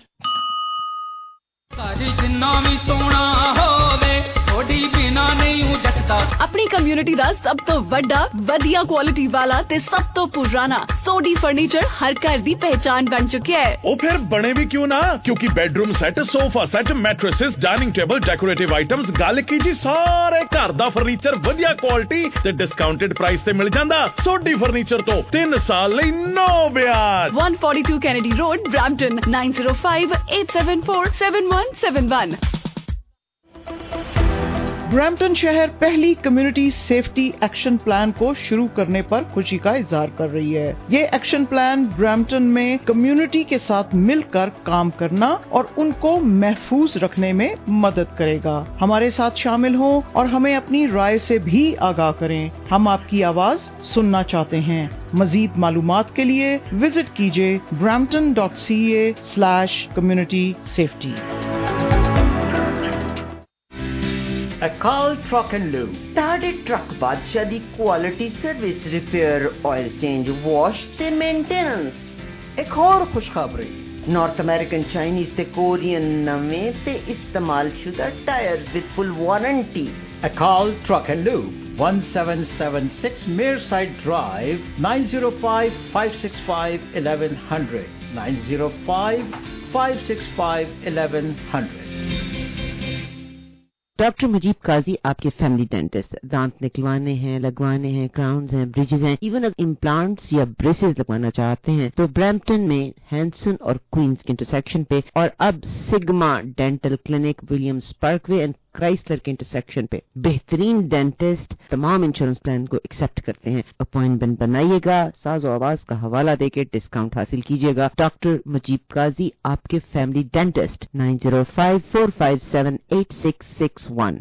Speaker 9: ਸਾਡੀ ਜਿੰਨਾ ਵੀ ਸੋਹਣਾ ਹੋਵੇ ਥੋੜੀ ਬਿਨਾ ਨਹੀਂ ਜੱਟਦਾ।
Speaker 10: ਆਪਣੀ ਕਮਿਊਨਿਟੀ ਦਾ ਸਭ ਤੋਂ ਵੱਡਾ, ਵਧੀਆ ਕੁਆਲਿਟੀ ਵਾਲਾ ਤੇ ਸਭ ਤੋਂ ਪੁਰਾਣਾ ਸੋਡੀ ਫਰਨੀਚਰ ਹਰ ਘਰ ਦੀ ਪਹਿਚਾਨ ਬਣ ਚੁੱਕਿਆ ਹੈ।
Speaker 11: ਉਹ ਫਿਰ ਬਣੇ ਵੀ ਕਿਉਂ ਨਾ, ਕਿਉਂਕਿ bedroom set, sofa set, mattresses, dining table, decorative items, ਗੱਲ ਕੀ ਜੀ ਸਾਰੇ ਘਰ ਦਾ ਫਰਨੀਚਰ ਵਧੀਆ ਕੁਆਲਿਟੀ ਤੇ ਡਿਸਕਾਊਂਟਡ ਪ੍ਰਾਈਸ ਤੇ ਮਿਲ ਜਾਂਦਾ। ਸੋਡੀ ਫਰਨੀਚਰ ਤੋਂ 3 ਸਾਲ ਲਈ ਨੋ ਵਿਆਜ।
Speaker 10: 142 ਕੈਨੇਡੀ ਰੋਡ, ਬ੍ਰੈਂਪਟਨ 9058747171।
Speaker 12: ब्रैम्पटन शहर पहली कम्युनिटी सेफ्टी एक्शन प्लान को शुरू करने पर खुशी का इजहार कर रही है। ये एक्शन प्लान ब्रैम्पटन में कम्युनिटी के साथ मिलकर काम करना और उनको महफूज रखने में मदद करेगा। हमारे साथ शामिल हों और हमें अपनी राय से भी आगाह करें। हम आपकी आवाज सुनना चाहते हैं। मजीद मालूमात के लिए विजिट कीजिए brampton.ca/community safety।
Speaker 5: Call Truck and Lube।
Speaker 1: ਤੁਹਾਡੇ ਟਰੱਕ ਬਾਦਸ਼ਾਹ ਦੀ quality service, repair, oil change, wash ਤੇ ਮੇਨਟੇਨੈਂਸ।
Speaker 5: ਇੱਕ ਹੋਰ ਖੁਸ਼ਖਬਰੀ,
Speaker 1: ਨਾਰਥ ਅਮਰੀਕਨ, ਚਾਈਨੀਜ਼ ਤੇ ਕੋਰੀਅਨ ਨਵੇਂ ਤੇ ਇਸਤੇਮਾਲਸ਼ੁਦਾ tyres with full warranty.
Speaker 5: Call Truck and Lube 1776 Mearside Drive 905-565-1100 905-565-1100।
Speaker 1: Doctor Mujeeb Qazi आपके फैमिली डेंटिस्ट। दांत निकलवाने हैं, लगवाने हैं, क्राउन्स हैं, ब्रिजेस हैं, इवन अगर इम्प्लांट्स या ब्रेसेस लगवाना चाहते हैं तो ब्रैम्पटन में हैंसन और क्वींस के इंटरसेक्शन पे, और अब Sigma dental clinic, Williams Parkway and Chrysler के इंटरसेक्शन पे बेहतरीन डेंटिस्ट तमाम इंश्योरेंस प्लान को एक्सेप्ट करते हैं। अपॉइंटमेंट बनाइएगा, साज़ो आवाज का हवाला देके डिस्काउंट हासिल कीजिएगा। डॉक्टर मजीब काजी आपके family dentist. 9054578661।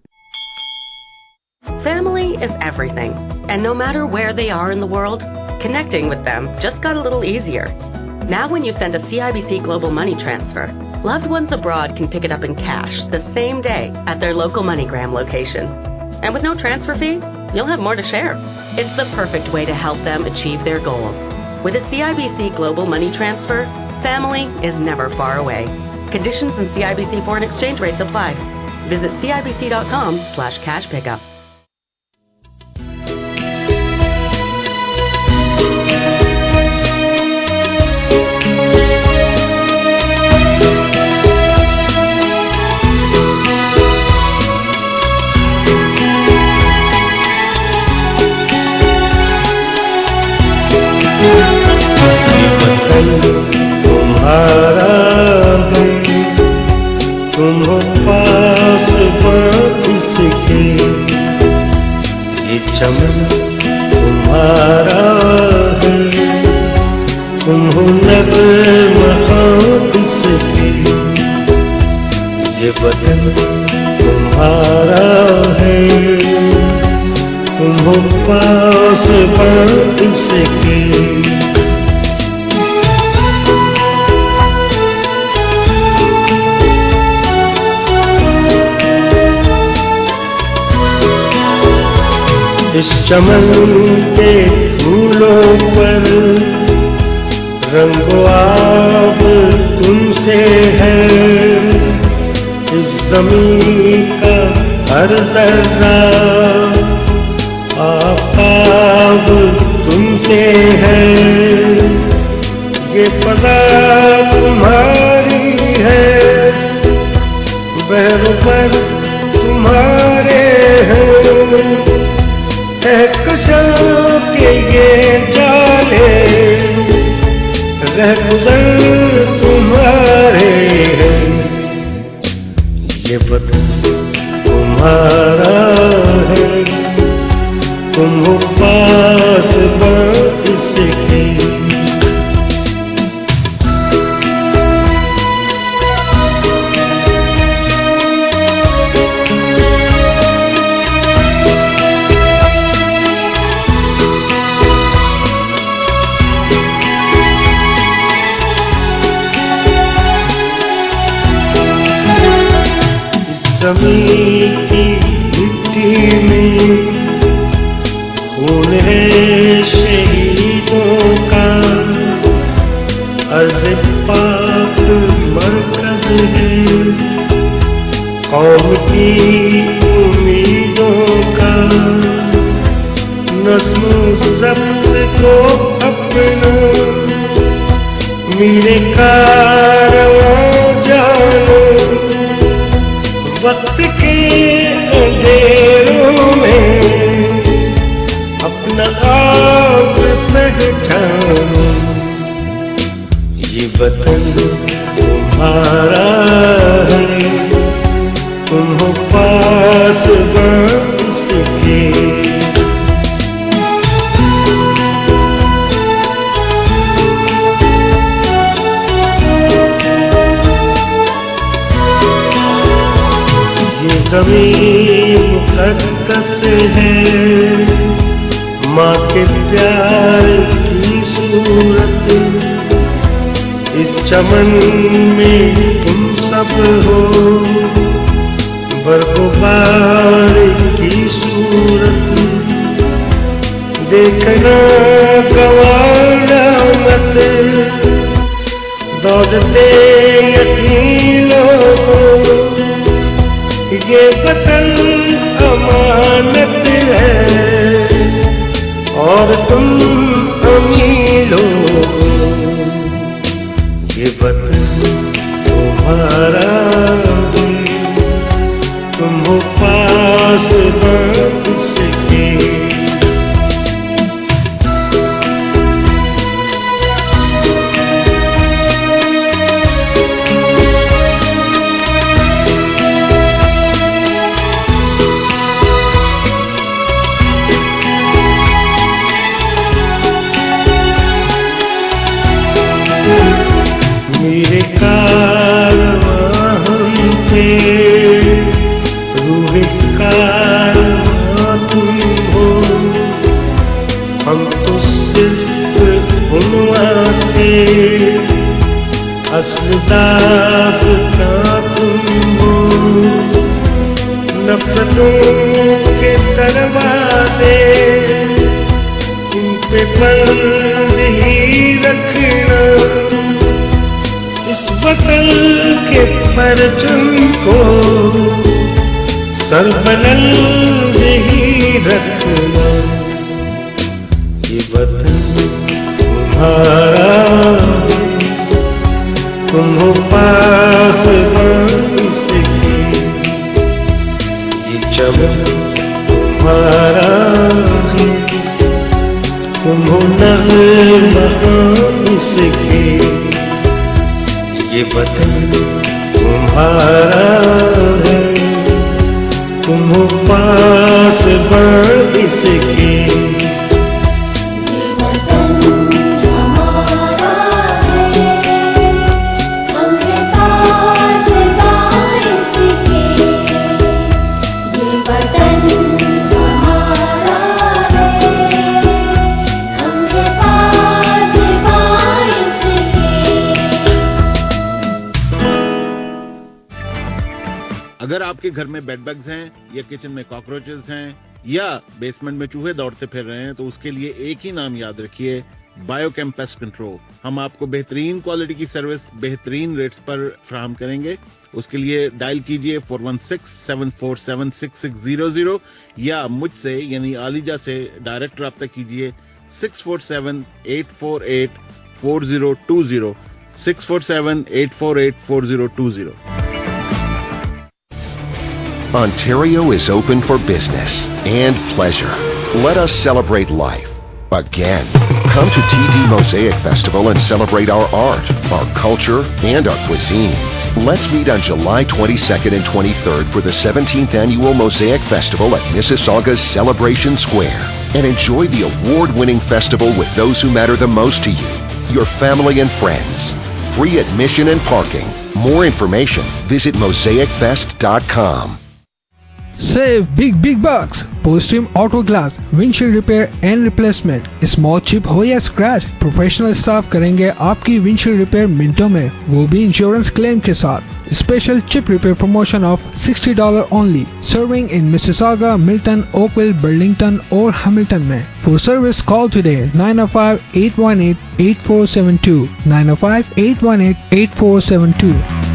Speaker 13: Family is everything, and no matter where they are in the world, connecting with them just got a little easier. Now when you send a CIBC Global Money Transfer, loved ones abroad can pick it up in cash the same day at their local MoneyGram location. And with no transfer fee, you'll have more to share. It's the perfect way to help them achieve their goals. With a CIBC Global Money Transfer, family is never far away. Conditions and CIBC foreign exchange rates apply. Visit CIBC.com/cash pickup.
Speaker 14: तुम्हारा है, तुम हो पास इसके, ये चमन तुम्हारा है, तुम हो नग़्मा इसके, ये बदन तुम्हारा है, तुम हो पास इसके, इस चमन के फूलों पर रंगो आब तुमसे है, इस ज़मीं का हर ज़र्रा आफ़ताब तुमसे है, ये फ़ज़ा तुम्हारी है, बहरों पर तुम्हारे हैं, कहकशां के ये जाले रहगुज़र तुम्हारे हैं, ये वतन तुम्हारा है, तुम हो पास इसके। ज़मीं की मिट्टी में खून है शहीदों का, अर्ज़ पाक मरकज़ है कौम की उम्मीदों का, नज़्म ज़ब्त को अपना मेरे कारवां जानो, वक्त के अंधेरों में अपना आप पहचानो, ये वतन तुम्हारा है, तुम हो पास इसके। ज़मीं मुक़द्दस है, माँ के प्यार की सूरत, इस चमन में तुम सब हो, बर्फ़बार की सूरत, देखना गवारा मत दौड़ते यतीमों को, ये वतन अमानत है और तुम अमीरों, ये वतन तुम्हारा है, तुम हो पास इसके। मेरे कारवां हम थे, रूह कारवां तुम हो, हम तो सिर्फ उन्वां थे, असल दास्तां तुम हो, नफ़रतों के दरवाजे इन पे बंद ही रखना, इस वतन के परचम को सरबलंद ही रखना, ये वतन तुम्हारा है, तुम हो पास इसके, ये चमन तुम्हारा है, तुम हो नग़्मा इसके, ये वतन तुम्हारा है, तुम हो पास इसके।
Speaker 4: अगर आपके घर में बेड बग्स हैं या किचन में कॉकरोचेस हैं या बेसमेंट में चूहे दौड़ते फिर रहे हैं तो उसके लिए एक ही नाम याद रखिए, बायोकेम पेस्ट कंट्रोल। हम आपको बेहतरीन क्वालिटी की सर्विस बेहतरीन रेट्स पर फराहम करेंगे। उसके लिए डायल कीजिए 4167476600 या मुझसे यानी आलिजा से डायरेक्ट रब्ता कीजिए 6478484020 6478484020।
Speaker 15: Ontario is open for business and pleasure. Let us celebrate life again. Come to TD Mosaic Festival and celebrate our art, our culture, and our cuisine. Let's meet on July 22nd and 23rd for the 17th Annual Mosaic Festival at Mississauga's Celebration Square and enjoy the award-winning festival with those who matter the most to you, your family and friends. Free admission and parking. More information, visit mosaicfest.com.
Speaker 16: Save big bucks. Post-trim auto glass, windshield repair and replacement. Small chip हो या scratch, professional staff करेंगे आपकी windshield repair मिनटों में, वो भी insurance claim के साथ. Special chip repair promotion of $60 only. Serving in Mississauga, Milton, Oakville, Burlington or Hamilton में. For service, call today 905-818-8472. 905-818-8472.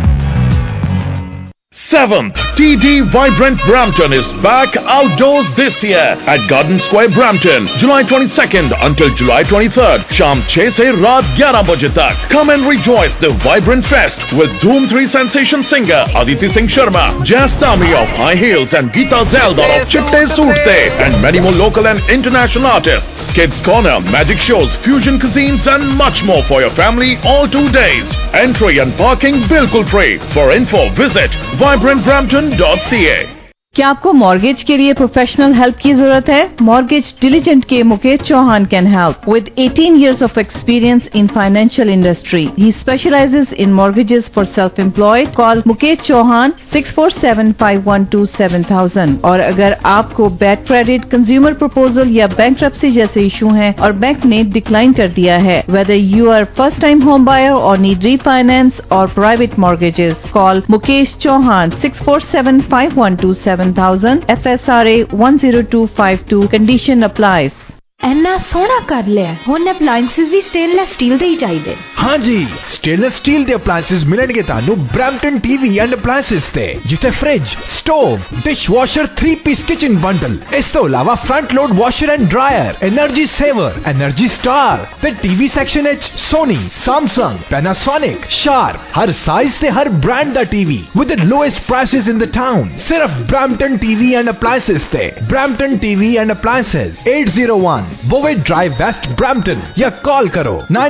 Speaker 11: 7th TD Vibrant Brampton is back outdoors this year at Garden Square Brampton, July 22nd until July 23rd, शाम 6 से रात 11 बजे तक. Come and rejoice the Vibrant Fest with Dhoom 3 sensation singer Aditi Singh Sharma, Jazz Tami of High Heels and Geeta Zeldar of Chitte Soorte, and many more local and international artists. Kids Corner, magic shows, fusion cuisines and much more for your family all 2 days. Entry and parking bilkul free. For info, visit vibrantbrampton.ca.
Speaker 17: क्या आपको mortgage के लिए professional help की जरूरत है? Mortgage diligent के Mukesh Chauhan can help with 18 years of experience in financial industry. He specializes in mortgages for self-employed. Call Mukesh Chauhan 6475127000. और अगर आपको बैड क्रेडिट, कंज्यूमर प्रपोजल या बैंकरप्सी जैसे इशू हैं और बैंक ने डिक्लाइन कर दिया है, whether you are first time home buyer or need refinance or private mortgages, call Mukesh Chauhan 6475127000. FSRA 10252. Condition applies.
Speaker 18: ਇੰਨਾ ਸੋਹਣਾ ਕਰ ਲਿਆ, ਹੁਣ ਅਪਲਾਈਐਂਸਸ ਵੀ ਸਟੇਨਲੈਸ ਸਟੀਲ ਦੇ ਹੀ ਚਾਹੀਦੇ.
Speaker 19: ਹਾਂਜੀ, ਸਟੇਨਲੈਸ ਸਟੀਲ ਦੇ ਅਪਲਾਈਐਂਸਸ ਮਿਲਣਗੇ ਤੁਹਾਨੂੰ ਬ੍ਰੈਂਪਟਨ ਟੀਵੀ ਐਂਡ ਅਪਲਾਈਐਂਸਸ ਤੇ, ਜਿੱਥੇ fridge, stove, dishwasher 3-piece kitchen bundle, ਇਸ ਤੋਂ ਇਲਾਵਾ front load washer and dryer, energy saver, energy star ਤੇ ਟੀਵੀ ਸੈਕਸ਼ਨ ਵਿੱਚ ਸੋਨੀ, ਸੈਮਸੰਗ, ਪੈਨਾਸੋਨਿਕ, ਸ਼ਾਰਪ, ਹਰ ਸਾਈਜ਼ ਤੇ ਹਰ ਬ੍ਰਾਂਡ ਦਾ TV with the lowest prices in the town. ਸਿਰਫ ਬ੍ਰੈਂਪਟਨ ਟੀਵੀ ਐਂਡ ਅਪਲਾਈਐਂਸਸ ਤੇ. Brampton TV and appliances 801 Bowen Drive West Brampton या call करो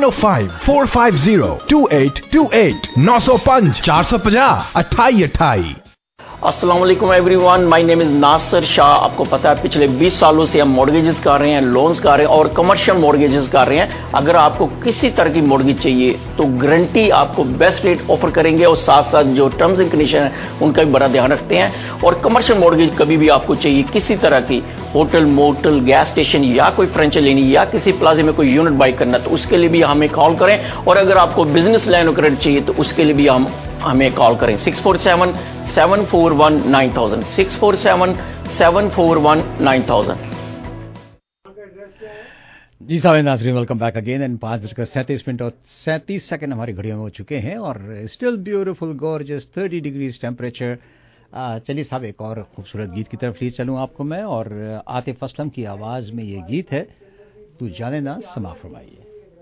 Speaker 19: 905-450-2828 905 450 2828.
Speaker 20: अस्सलाम वालेकुम everyone, my name is Nasir Shah. आपको पता है पिछले 20 सालों से हम मॉर्गेजेस कर रहे हैं, लोन्स कर रहे हैं और कमर्शियल मॉर्गेजेस कर रहे हैं. अगर आपको किसी तरह की मॉर्गेज चाहिए तो गारंटी आपको बेस्ट रेट ऑफर करेंगे और साथ साथ जो टर्म्स एंड कंडीशन है उनका भी बड़ा ध्यान रखते हैं. और कमर्शियल मॉर्गेज कभी भी आपको चाहिए किसी तरह की, होटल, मोटल, गैस स्टेशन या कोई फ्रेंचाइज लेनी या किसी प्लाजे में कोई यूनिट बाई करना, तो उसके लिए भी हमें कॉल करें. और अगर आपको बिजनेस लाइन क्रेडिट चाहिए तो उसके लिए भी हमें कॉल करें 647-741-9000 647-741-9000.
Speaker 5: जी साहब नाज़रीन, वेलकम बैक अगेन. एंड 5:37 और 37 हमारी घड़ियों में हो चुके हैं और still beautiful gorgeous 30 degrees temperature. चलिए साहब, एक और खूबसूरत गीत की तरफ ले चलूँ आपको मैं, और आतिफ असलम की आवाज़ में ये गीत है, तू जाने ना समा फरमाइए.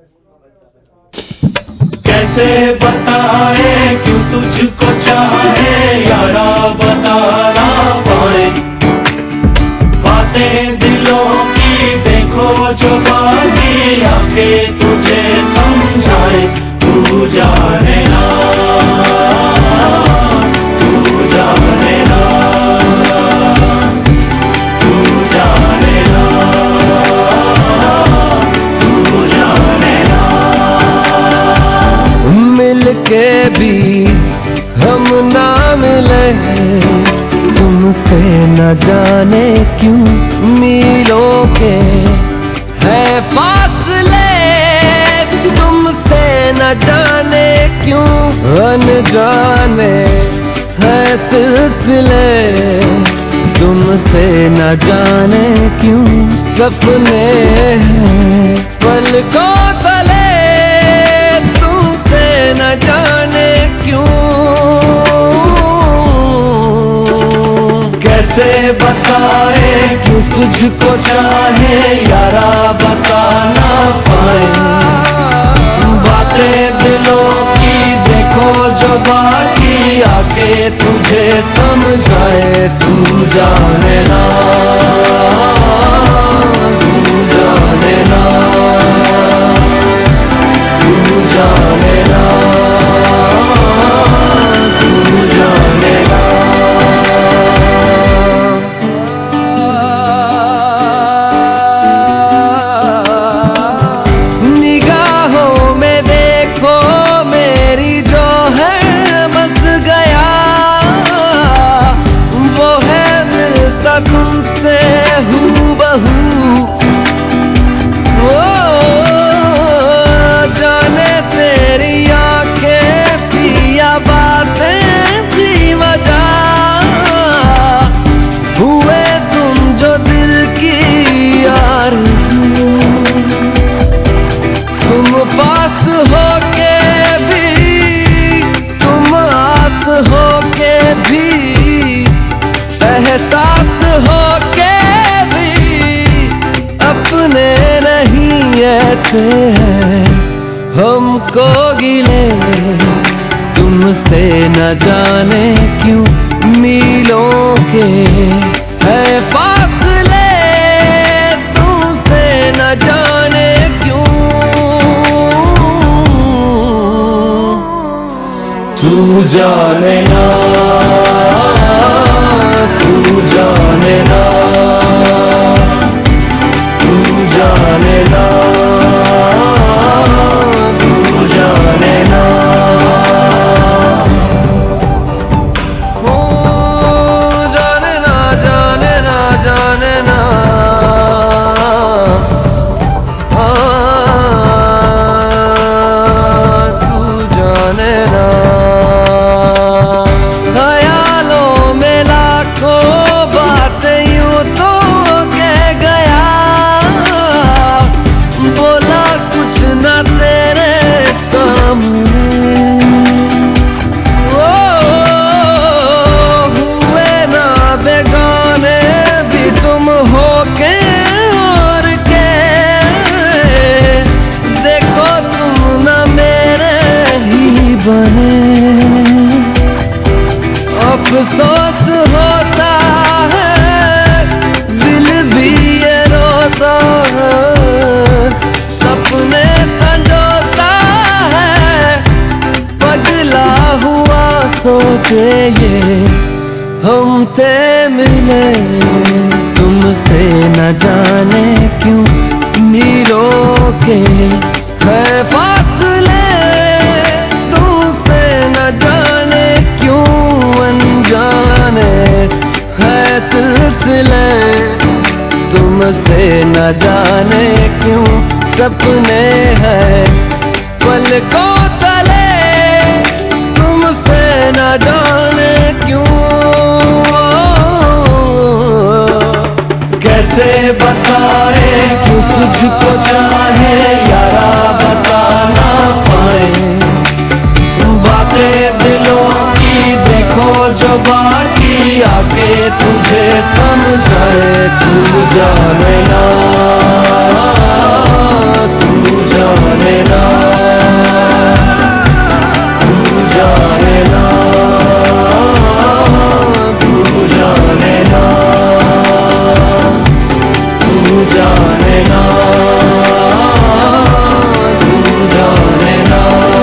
Speaker 14: कैसे बताए क्यों तुझको चाहे यारा, बता ना पाए बातें दिलों की, देखो जो बाकी आंखें तुझे समझाए. तू जाने ना, तू जाने ना, तू जाने ना, तू जाने ना. मिलके भी हम ना मिले, तुमसे न जाने क्यों मीलों के है फासले, तुमसे न जाने क्यों अनजाने है सिलसिले, तुम तुमसे न जाने क्यों सपने हैं पलकों तले तुमसे न जाने क्यों कैसे बताए क्यों तुझको चाहे यारा बता ना पाए बातें दिलों की देखो जो बाकी आके तुझे समझाए तू जाने ना तू जाने ना तू जाने ना तू जाने ना निगाहों में देखो मेरी जो है बस गया वो है मिलता तुमसे हूबहू जाने तेरी आंखें पिया बातें थी मजा हुए तुम जो दिल की आरज़ू तुम पास होके भी तुम आस होके भी एहसास होके भी अपने नहीं ऐसे हैं हमको गिले तुमसे न जाने क्यों मीलों के है फासले तुमसे न जाने क्यों तू जाने ना तू जाने ना तू जाने ना तू जाने ना जाने ना जाने ना जाने ना तू जाने ना ख्यालों में लाखों बातें यूं तो कह गया बोला कुछ न तेरे सामने हुए ना बेगाने भी तुम हो के और के देखो तुम न मेरे ही बने अफसोस होता है दिल भी ये रोता है सपने संजोता है पगला हुआ सोचे ये हम थे मिले तुमसे न जाने क्यों मीलों के है फासले तुमसे न जाने क्यों अनजाने है सिलसिले तुमसे न जाने क्यों सपने हैं पलकों तले तुमसे न जाने क्यों कैसे बताए क्यों तुझको चाहे यारा बता ना पाए बातें दिलों की देखो जो बाकी आके तुझे समझाए तू जाने ना तू जाने ना तू जाने ना तू जाने ना तू जाने ना तू जाने ना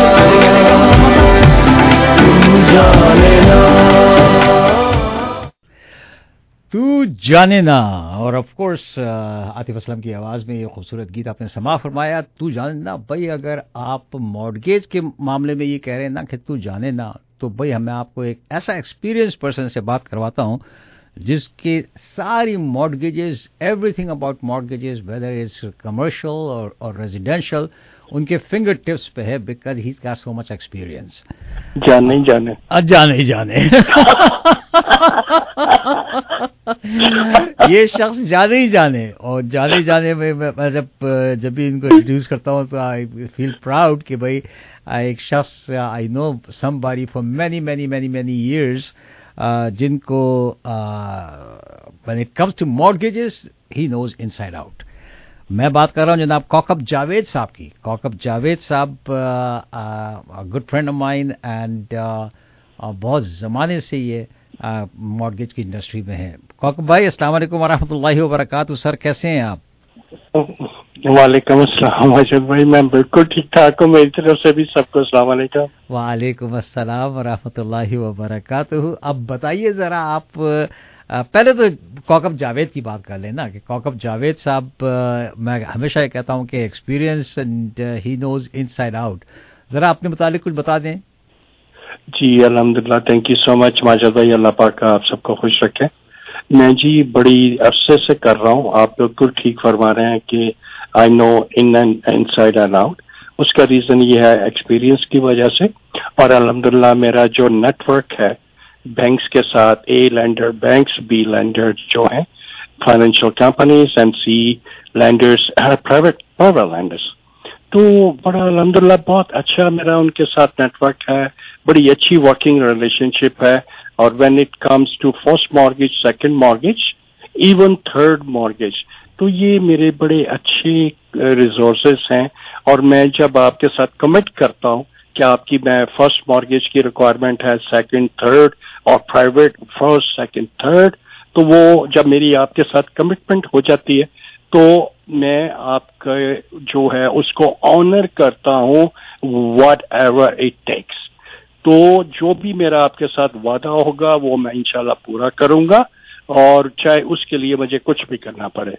Speaker 14: तू जाने ना
Speaker 5: तू जाने ना। और ऑफ कोर्स आतिफ असलम की आवाज़ में ये खूबसूरत गीत आपने समा फरमाया, तू जाने ना। भाई अगर आप मॉर्गेज के मामले में ये कह रहे हैं ना कि तू जाने ना, तो भाई मैं आपको एक ऐसा एक्सपीरियंस पर्सन से बात करवाता हूँ जिसके सारी mortgages, everything about mortgages, whether is commercial और रेजिडेंशियल, उनके फिंगर टिप्स पे है, because he got so much experience. जाने ये शख्स जाने ही जाने, और जाने जाने में मैं जब भी इनको इंट्रोड्यूस करता हूँ तो आई फील प्राउड कि भाई एक शख्स I know somebody for many many many many years जिनको when it comes to mortgages he knows inside out. मैं बात कर रहा हूँ जनाब कौकब जावेद साहब की. कौकब जावेद साहब good friend of mine and बहुत ज़माने से ये मॉर्गेज की इंडस्ट्री में है. कौकब भाई अस्सलाम वालेकुम वरहमतुल्लाहि वबरकातुहू. सर कैसे हैं आप?
Speaker 21: वालेकुम अस्सलाम वाजिद भाई, मैं बिल्कुल ठीक ठाक हूँ. मेरी तरफ से भी सबको अस्सलाम वालेकुम.
Speaker 5: वालेकुम अस्सलाम वरहमतुल्लाहि वबरकातुहू. अब बताइए ज़रा आप पहले तो कौकब जावेद की बात कर लेना कि कौकब जावेद साहब, मैं हमेशा ये कहता हूँ कि experience and he knows inside out. ज़रा अपने मुतालिक कुछ बता दें.
Speaker 21: जी अल्हम्दुलिल्लाह, thank you so much Majid भाई, अल्लाह पाक आप सबको खुश रखे. मैं जी बड़ी अरसे से कर रहा हूँ, आप बिल्कुल ठीक फरमा रहे हैं कि I know in and inside and out. उसका रीज़न ये है एक्सपीरियंस की वजह से, और अल्हम्दुलिल्लाह मेरा जो नेटवर्क है बैंक्स के साथ, A lender banks, B lender जो हैं, financial companies and C lenders, private lenders, तो बड़ा अल्हम्दुलिल्लाह बहुत अच्छा मेरा उनके साथ नेटवर्क है. बड़ी अच्छी वर्किंग रिलेशनशिप है. और when it comes to first mortgage, second mortgage, even third mortgage, तो ये मेरे बड़े अच्छे रिसोर्सेज हैं. और मैं जब आपके साथ कमिट करता हूँ कि आपकी मैं फर्स्ट मॉर्गेज की रिक्वायरमेंट है, सेकंड, थर्ड, और प्राइवेट फर्स्ट, सेकंड, थर्ड, तो वो जब मेरी आपके साथ कमिटमेंट हो जाती है तो मैं आपका जो है उसको ऑनर करता हूँ व्हाट एवर इट टेक्स. तो जो भी मेरा आपके साथ वादा होगा वो मैं इंशाल्लाह पूरा करूंगा, और चाहे उसके लिए मुझे कुछ भी करना पड़े.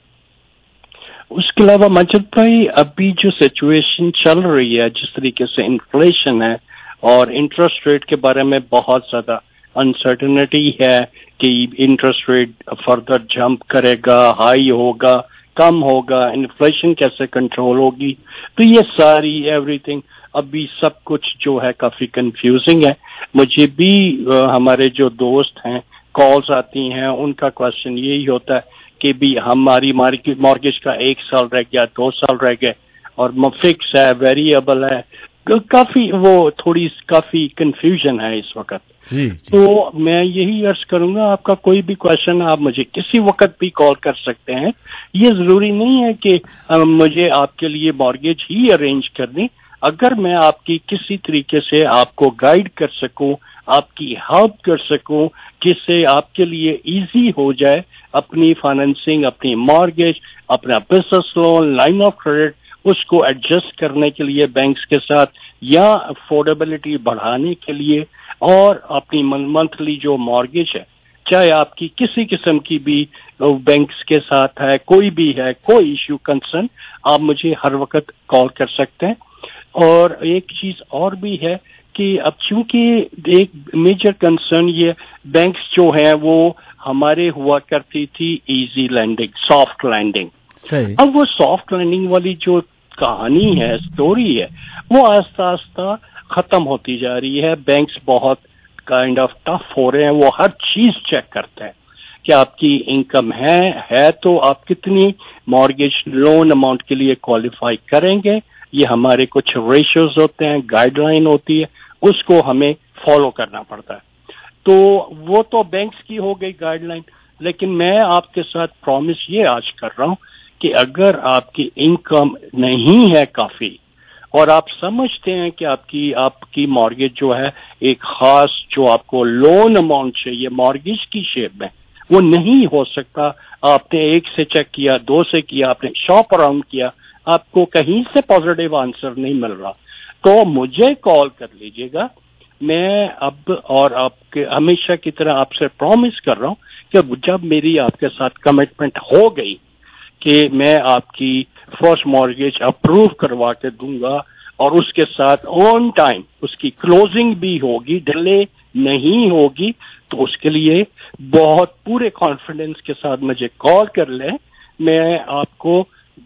Speaker 21: उसके अलावा माजिद भाई, अभी जो सिचुएशन चल रही है, जिस तरीके से इन्फ्लेशन है और इंटरेस्ट रेट के बारे में बहुत ज्यादा अनसर्टेनिटी है कि इंटरेस्ट रेट फर्दर जंप करेगा, हाई होगा, कम होगा, इन्फ्लेशन कैसे कंट्रोल होगी, तो ये सारी एवरीथिंग अभी सब कुछ जो है काफी कंफ्यूजिंग है. मुझे भी हमारे जो दोस्त हैं कॉल्स आती हैं, उनका क्वेश्चन यही होता है कि भी हमारी मॉर्गेज का 1 साल रह गया, 2 साल रह गए, और फिक्स है, वेरिएबल है, काफी वो थोड़ी काफी कंफ्यूजन है इस वक्त.
Speaker 5: जी.
Speaker 21: तो मैं यही अर्ज करूंगा, आपका कोई भी क्वेश्चन आप मुझे किसी वक्त भी कॉल कर सकते हैं. ये जरूरी नहीं है कि मुझे आपके लिए मॉर्गेज ही अरेंज करनी. अगर मैं आपकी किसी तरीके से आपको गाइड कर सकूं, आपकी हेल्प कर सकूं, जिससे आपके लिए इजी हो जाए अपनी फाइनेंसिंग, अपनी मॉर्गेज, अपना business loan, line of credit, उसको एडजस्ट करने के लिए बैंक्स के साथ, या अफोर्डेबिलिटी बढ़ाने के लिए, और अपनी मंथली जो मॉर्गेज है, चाहे आपकी किसी किस्म की भी बैंक्स के साथ है, कोई भी है, कोई इश्यू कंसर्न, आप मुझे हर वक्त कॉल कर सकते हैं. और एक चीज और भी है कि अब चूंकि एक मेजर कंसर्न ये बैंक्स जो हैं वो हमारे हुआ करती थी इजी लैंडिंग, सॉफ्ट लैंडिंग. अब वो सॉफ्ट लैंडिंग वाली जो कहानी है, स्टोरी है, वो आस्ता आस्ता खत्म होती जा रही है. बैंक्स बहुत काइंड ऑफ टफ हो रहे हैं. वो हर चीज चेक करते हैं कि आपकी इनकम है तो आप कितनी मॉर्गेज लोन अमाउंट के लिए क्वालिफाई करेंगे. ये हमारे कुछ रेशियोज होते हैं, गाइडलाइन होती है, उसको हमें फॉलो करना पड़ता है. तो वो तो बैंक्स की हो गई गाइडलाइन, लेकिन मैं आपके साथ प्रॉमिस ये आज कर रहा हूं कि अगर आपकी इनकम नहीं है काफी, और आप समझते हैं कि आपकी मॉर्गेज जो है एक खास जो आपको लोन अमाउंट चाहिए मॉर्गेज की शेप में, वो नहीं हो सकता. आपने 1 से चेक किया, 2 से किया, आपने शॉप अराउंड किया, आपको कहीं से पॉजिटिव आंसर नहीं मिल रहा, तो मुझे कॉल कर लीजिएगा. मैं अब और आपके हमेशा की तरह आपसे प्रॉमिस कर रहा हूं कि जब मेरी आपके साथ कमिटमेंट हो गई कि मैं आपकी फर्स्ट मॉर्गेज अप्रूव करवा के दूंगा, और उसके साथ ऑन टाइम उसकी क्लोजिंग भी होगी, डिले नहीं होगी, तो उसके लिए बहुत पूरे कॉन्फिडेंस के साथ मुझे कॉल कर लें. मैं आपको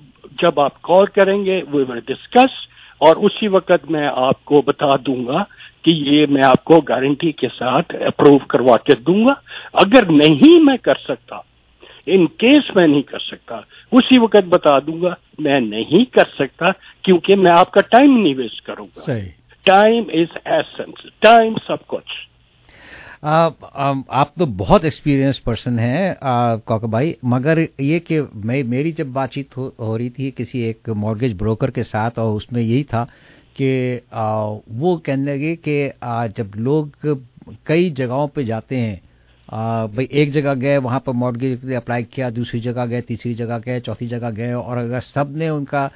Speaker 21: जब आप कॉल करेंगे वी विल डिस्कस, और उसी वक्त मैं आपको बता दूंगा कि ये मैं आपको गारंटी के साथ अप्रूव करवा के दूंगा. अगर नहीं मैं कर सकता इन केस मैं नहीं कर सकता, उसी वक्त बता दूंगा मैं नहीं कर सकता, क्योंकि मैं आपका टाइम नहीं वेस्ट करूंगा। टाइम इज एसेंस, टाइम सब कुछ।
Speaker 5: आप तो बहुत एक्सपीरियंस पर्सन हैं कॉकर भाई, मगर ये कि मेरी जब बातचीत हो रही थी किसी एक मॉर्गेज ब्रोकर के साथ, और उसमें यही था कि वो कहने लगे कि जब लोग कई जगहों पे जाते हैं, भाई एक जगह गए वहां पर मॉर्गेज के लिए अप्लाई किया, दूसरी जगह गए, तीसरी जगह गए, चौथी जगह गए, और अगर सब ने उनका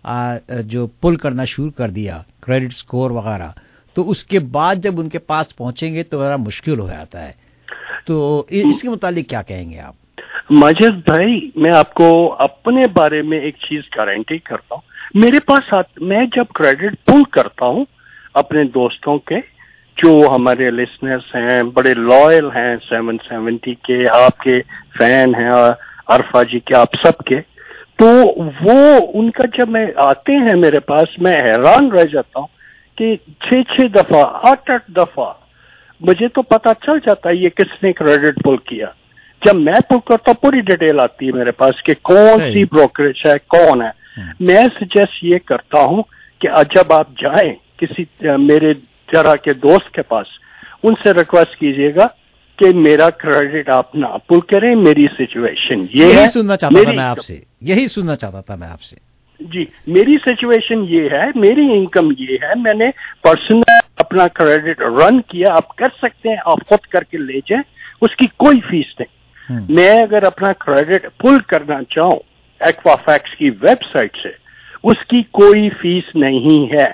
Speaker 5: जो पुल करना शुरू कर दिया क्रेडिट स्कोर वगैरह, तो उसके बाद जब उनके पास पहुंचेंगे तो बड़ा मुश्किल हो जाता है। तो इसके मुतालिक क्या कहेंगे आप?
Speaker 21: माजिद भाई, मैं आपको अपने बारे में एक चीज गारंटी करता हूँ, मेरे पास मैं जब क्रेडिट पुल करता हूँ अपने दोस्तों के, जो हमारे लिसनर्स हैं, बड़े लॉयल हैं, 770 के आपके फैन हैं, अरफा जी के, आप सबके, तो वो उनका जब मैं आते हैं मेरे पास, मैं हैरान रह जाता हूँ कि 6 दफा 8 दफा मुझे तो पता चल जाता है ये किसने क्रेडिट पुल किया। जब मैं पुल करता हूँ पूरी डिटेल आती है मेरे पास कि कौन सी ब्रोकरेज है, कौन है। मैं सजेस्ट ये करता हूँ कि जब आप जाएं किसी मेरे तरह के दोस्त के पास, उनसे रिक्वेस्ट कीजिएगा कि मेरा क्रेडिट आप ना पुल करें, मेरी सिचुएशन ये है।
Speaker 5: सुनना चाहता था मैं आपसे, यही सुनना चाहता था मैं आपसे।
Speaker 21: जी, मेरी सिचुएशन ये है, मेरी इनकम ये है, मैंने पर्सनल अपना क्रेडिट रन किया, आप कर सकते हैं, आप खुद करके ले जाएं, उसकी कोई फीस नहीं। मैं अगर अपना क्रेडिट पुल करना चाहूं एक्वाफैक्स की वेबसाइट से, उसकी कोई फीस नहीं है,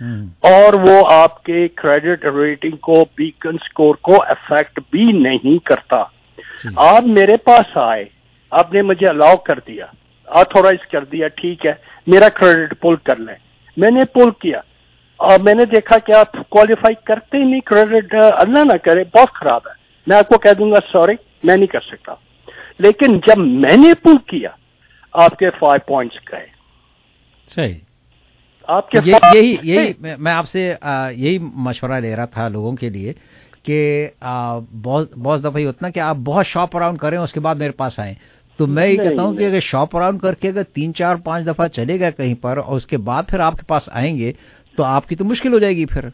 Speaker 21: और वो आपके क्रेडिट रेटिंग को, बीकन स्कोर को अफेक्ट भी नहीं करता। आप मेरे पास आए, आपने मुझे अलाउ कर दिया, ऑथोराइज कर दिया, ठीक है मेरा क्रेडिट पुल कर लें, मैंने पुल किया और मैंने देखा कि आप क्वालिफाई करते ही नहीं, क्रेडिट अल्लाह ना करे बहुत खराब है, मैं आपको कह दूंगा सॉरी मैं नहीं कर सकता। लेकिन जब मैंने पुल किया आपके 5 पॉइंट्स गए।
Speaker 5: सही,
Speaker 21: आपके
Speaker 5: यही मैं आपसे यही मशवरा ले रहा था लोगों के लिए कि बहुत दफा ही होता ना कि आप बहुत शॉप अराउंड करें उसके बाद मेरे पास आए, तो मैं ये कहता हूँ कि अगर शॉप अराउंड करके अगर 3, 4, 5 दफा चले गए कहीं पर और उसके बाद फिर आपके पास आएंगे तो आपकी तो मुश्किल हो जाएगी। फिर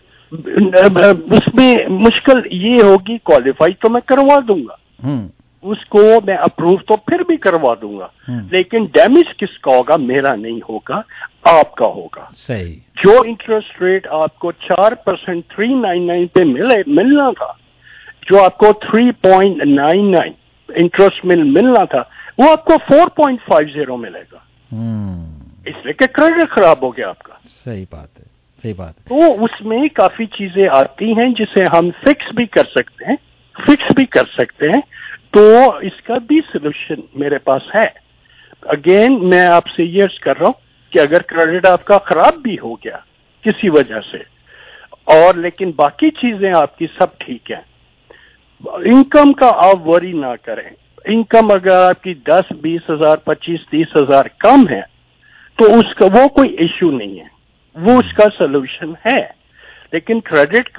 Speaker 21: उसमें मुश्किल ये होगी, क्वालिफाई तो मैं करवा दूंगा, उसको मैं अप्रूव तो फिर भी करवा दूंगा, लेकिन डैमेज किसका होगा? मेरा नहीं होगा, आपका होगा।
Speaker 5: सही।
Speaker 21: जो इंटरेस्ट रेट आपको 4% 399 पे मिलना था, जो आपको 3.99 इंटरेस्ट मिलना था, वो आपको 4.50 मिलेगा, इसलिए कि क्रेडिट खराब हो गया आपका।
Speaker 5: सही बात है, सही बात है।
Speaker 21: तो उसमें काफी चीजें आती हैं जिसे हम फिक्स भी कर सकते हैं, तो इसका भी सोल्यूशन मेरे पास है। अगेन मैं आपसे ये अर्ज कर रहा हूं कि अगर क्रेडिट आपका खराब भी हो गया किसी वजह से, और लेकिन बाकी चीजें आपकी सब ठीक है, इनकम का आप वरी ना करें। इनकम अगर आपकी 10, 20 हजार, 25, 30 हजार कम है तो उसका वो कोई इश्यू नहीं है, वो उसका सोल्यूशन है। लेकिन क्रेडिट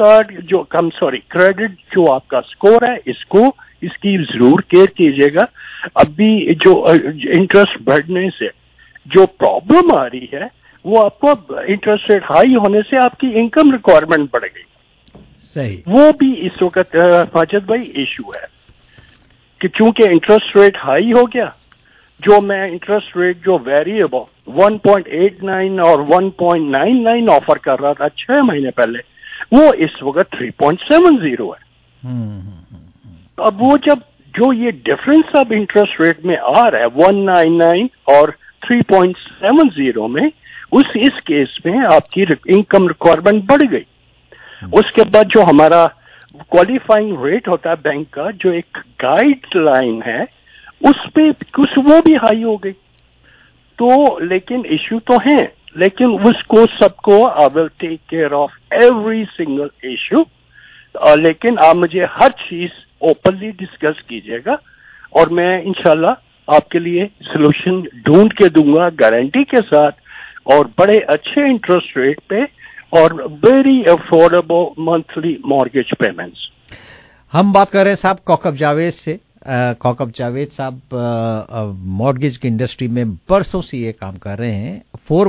Speaker 21: जो आपका स्कोर है, इसकी जरूर केयर कीजिएगा। अभी जो इंटरेस्ट बढ़ने से जो प्रॉब्लम आ रही है, वो आपको इंटरेस्ट रेट हाई होने से आपकी इनकम रिक्वायरमेंट बढ़ गई।
Speaker 5: सही।
Speaker 21: वो भी इस वक्त माजिद भाई इशू है कि चूंकि इंटरेस्ट रेट हाई हो गया, जो मैं इंटरेस्ट रेट जो वेरिएबल 1.89 और 1.99 ऑफर कर रहा था 6 महीने पहले, वो इस वक्त 3.70 है। अब वो जो ये डिफरेंस अब इंटरेस्ट रेट में आ रहा है 199 और 3.70 में, इस केस में आपकी इनकम रिक्वायरमेंट बढ़ गई। उसके बाद जो हमारा क्वालिफाइंग रेट होता है बैंक का, जो एक गाइडलाइन है, उस पे कुछ वो भी हाई हो गई। तो लेकिन इश्यू तो है, लेकिन उसको सबको I will take care of every single issue. लेकिन आप मुझे हर चीज ओपनली डिस्कस कीजिएगा और मैं इंशाल्लाह आपके लिए सोल्यूशन ढूंढ के दूंगा गारंटी के साथ, और बड़े अच्छे इंटरेस्ट रेट पे और very affordable monthly mortgage payments.
Speaker 5: हम बात कर रहे हैं साहब कॉकब जावेद से, कौकब जावेद साहब मॉर्गेज की इंडस्ट्री में बरसों से ये काम कर रहे हैं।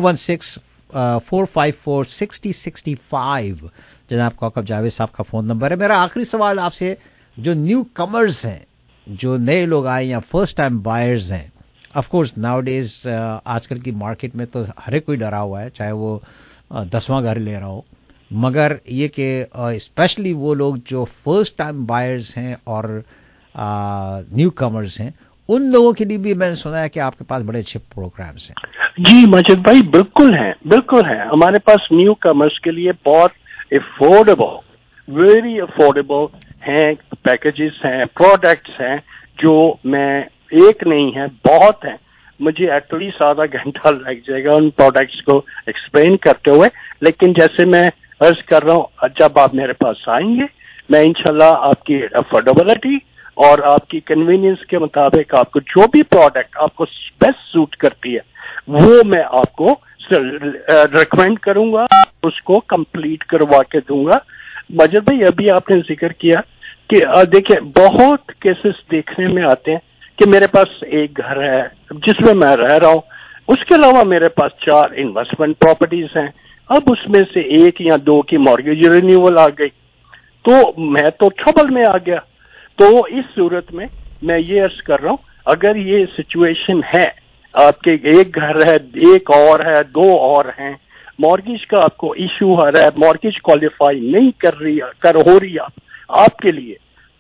Speaker 5: 416-454-6065 जनाब कौकब जावेद साहब का फ़ोन नंबर है। मेरा आखिरी सवाल आपसे, जो न्यू कमर्स हैं, जो नए लोग आए या फर्स्ट टाइम बायर्स हैं, ऑफ कोर्स नाउ डेज आजकल की मार्केट में तो हर एक कोई डरा हुआ है, चाहे वो 10वां घर ले रहा हो, मगर ये कि स्पेशली वो लोग जो फर्स्ट टाइम बायर्स हैं और न्यू कमर्स हैं, उन लोगों के लिए भी मैंने सुना है कि आपके पास बड़े अच्छे प्रोग्राम्स हैं।
Speaker 21: जी माजिद भाई, बिल्कुल हैं, बिल्कुल हैं। हमारे पास न्यू कमर्स के लिए बहुत अफोर्डेबल, वेरी अफोर्डेबल हैं, पैकेजेस हैं, प्रोडक्ट्स हैं, जो मैं एक नहीं है, बहुत हैं। मुझे एटलीस्ट आधा घंटा लग जाएगा उन प्रोडक्ट्स को एक्सप्लेन करते हुए, लेकिन जैसे मैं अर्ज कर रहा हूँ, जब आप मेरे पास आएंगे, मैं इंशाल्लाह आपकी अफोर्डेबिलिटी और आपकी कन्वीनियंस के मुताबिक आपको जो भी प्रोडक्ट आपको बेस्ट सूट करती है, वो मैं आपको रिकमेंड करूंगा, उसको कंप्लीट करवा के दूंगा। मजिद भाई, अभी आपने जिक्र किया कि देखिए, बहुत केसेस देखने में आते हैं कि मेरे पास एक घर है जिसमें मैं रह रहा हूं, उसके अलावा मेरे पास 4 इन्वेस्टमेंट प्रॉपर्टीज हैं, अब उसमें से 1 या 2 की मॉर्गेज रिन्यूअल आ गई, तो मैं तो ट्रबल में आ गया। तो इस सूरत में मैं ये अर्ज कर रहा हूं, अगर ये सिचुएशन है, आपके एक घर है, एक और है, 2 और हैं, मॉर्गेज का आपको इशू आ रहा है, मॉर्गेज क्वालिफाई नहीं कर रही हो रही आपके लिए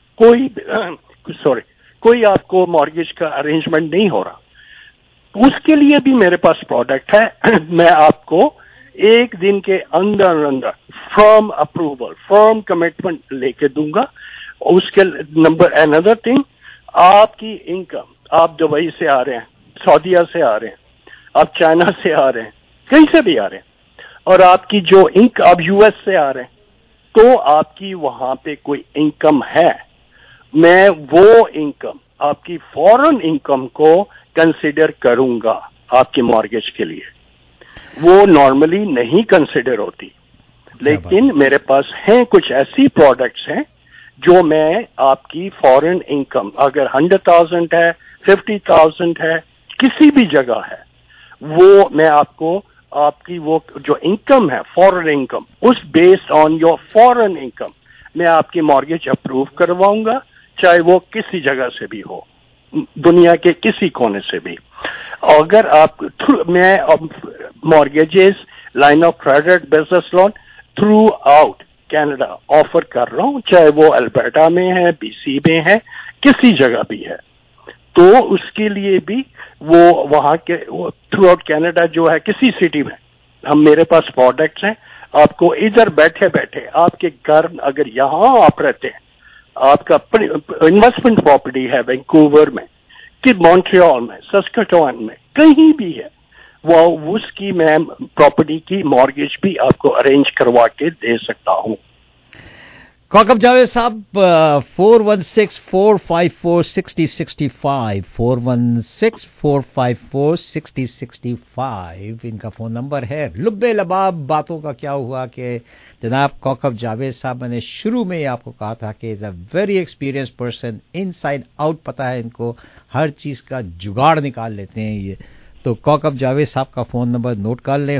Speaker 21: कोई आपको मॉर्गेज का अरेंजमेंट नहीं हो रहा, उसके लिए भी मेरे पास प्रोडक्ट है। मैं आपको 1 दिन के अंदर अंदर फर्म अप्रूवल, फर्म कमिटमेंट लेके दूंगा। उसके नंबर अनदर थिंग, आपकी इनकम, आप दुबई से आ रहे हैं, सऊदीया से आ रहे हैं, आप चाइना से आ रहे हैं, कहीं से भी आ रहे हैं, और आपकी जो आप यूएस से आ रहे हैं, तो आपकी वहां पे कोई इनकम है, मैं वो इनकम, आपकी फॉरेन इनकम को कंसिडर करूंगा आपकी मॉर्गेज के लिए। वो नॉर्मली नहीं कंसिडर होती, लेकिन मेरे पास हैं कुछ ऐसी प्रोडक्ट्स हैं जो मैं आपकी फॉरेन इनकम, अगर 100,000 है, 50,000 है, किसी भी जगह है, वो मैं आपको आपकी वो जो इनकम है, फॉरेन इनकम, उस based on your foreign income मैं आपकी मॉर्गेज अप्रूव करवाऊंगा, चाहे वो किसी जगह से भी हो, दुनिया के किसी कोने से भी। अगर आप मैं mortgages, line of credit, business loan throughout Canada offer कर रहा हूं, चाहे वो अल्बर्टा में है, बीसी में है, किसी जगह भी है, तो उसके लिए भी वो वहां के थ्रू आउट कनाडा जो है, किसी सिटी में मेरे पास प्रोडक्ट्स हैं। आपको इधर बैठे बैठे आपके घर, अगर यहाँ आप रहते हैं, आपका इन्वेस्टमेंट प्रॉपर्टी है वैंकूवर में, कि मॉन्ट्रियल में, सस्केटुअन में, कहीं भी है, वो उसकी मैं प्रॉपर्टी की मॉर्गेज भी आपको अरेंज करवा के दे सकता हूँ।
Speaker 5: कौकब जावेद साहब, 416-454-6065, 416-454-6065 इनका फोन नंबर है। लुब्बे लबाब बातों का क्या हुआ कि जनाब कौकब जावेद साहब, मैंने शुरू में ही आपको कहा था कि is a very experience person, inside out पता है इनको, हर चीज का जुगाड़ निकाल लेते हैं ये। तो कौकब जावेद साहब का फोन नंबर नोट कर लें,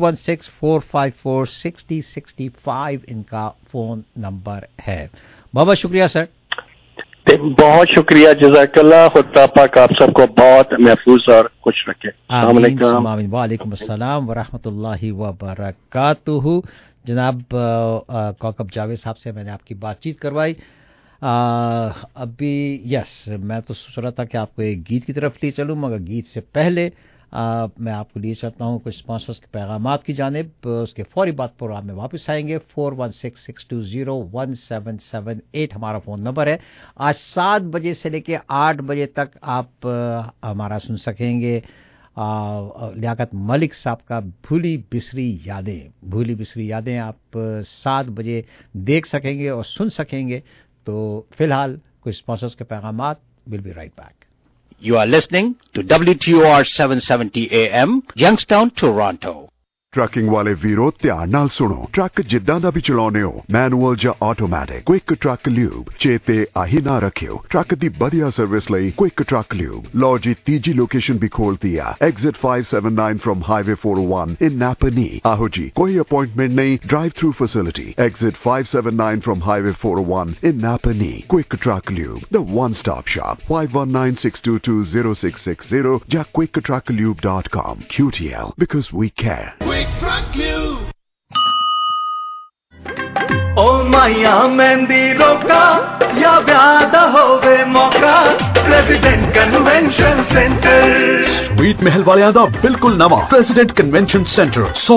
Speaker 5: 416-454-6065 इनका फोन नंबर है। बहुत शुक्रिया सर।
Speaker 21: बहुत शुक्रिया, जज़ाकल्लाह। खुदा पाक आप सबको बहुत महफूज और खुश रखे।
Speaker 5: आमीन। वालेकुम अस्सलाम वरहमतुल्लाहि वबरकातुहू। जनाब कौकब जावेद साहब से मैंने आपकी बातचीत करवाई। अभी यस, मैं तो सोच रहा था कि आपको एक गीत की तरफ ले चलूँ, मगर गीत से पहले मैं आपको लिए चलता हूँ कुछ स्पॉन्सर्स के पैगामात की जानिब। उसके फौरी बाद प्रोग्राम में वापस आएंगे। 416-620-1778 हमारा फ़ोन नंबर है। आज 7 बजे से लेकर 8 बजे तक आप हमारा सुन सकेंगे लियाकत मलिक साहब का भूली बिसरी यादें आप 7 बजे देख सकेंगे और सुन सकेंगे। तो फिलहाल कुछ स्पॉन्सर्स के पैगामात। Will be right back.
Speaker 2: You are listening to WTOR 770 AM, Youngstown, Toronto.
Speaker 3: Trucking ਵਾਲੇ ਵੀਰੋ ਧਿਆਨ ਨਾਲ ਸੁਣੋ। ਟਰੱਕ ਜਿੱਦਾਂ ਦਾ ਵੀ ਚਲਾਉਨੇ ਹੋ, ਮੈਨੂਅਲ ਜਾਂ ਆਟੋਮੈਟਿਕ, ਕੁਇਕ ਟਰੱਕ ਲਿਊਬ ਚੇਤੇ ਆਹੀ ਨਾ ਰੱਖਿਓ। ਟਰੱਕ ਦੀ ਵਧੀਆ ਸਰਵਿਸ ਲਈ ਕੁਇਕ ਟਰੱਕ ਲਿਊਬ। ਲਓ ਜੀ ਤੀਜੀ ਲੋਕੇਸ਼ਨ ਵੀ ਖੋਲਤੀ ਆ, exit 579 from highway 401 in Napanee. ਆਹੋ ਜੀ, ਕੋਈ ਅਪਾਇੰਟਮੈਂਟ ਨਹੀਂ, drive through facility. Exit 579 from highway 401 in Napanee. Quick truck lube, the one stop shop, 5196220660 ਜਾਂ quicktrucklube.com। QTL, because we care.
Speaker 14: ਓ ਮਾਇਆ ਮਹਿੰਦੀ ਰੋਕਾ ਜਾਂ ਵਿਆਹ ਦਾ ਹੋਵੇ ਮੌਕਾ, president convention centre.
Speaker 6: Sweet Mahal ਵਾਲਿਆਂ ਦਾ ਬਿਲਕੁਲ ਨਵਾਂ ਪ੍ਰੈਜ਼ੀਡੈਂਟ ਕਨਵੈਨਸ਼ਨ ਸੈਂਟਰ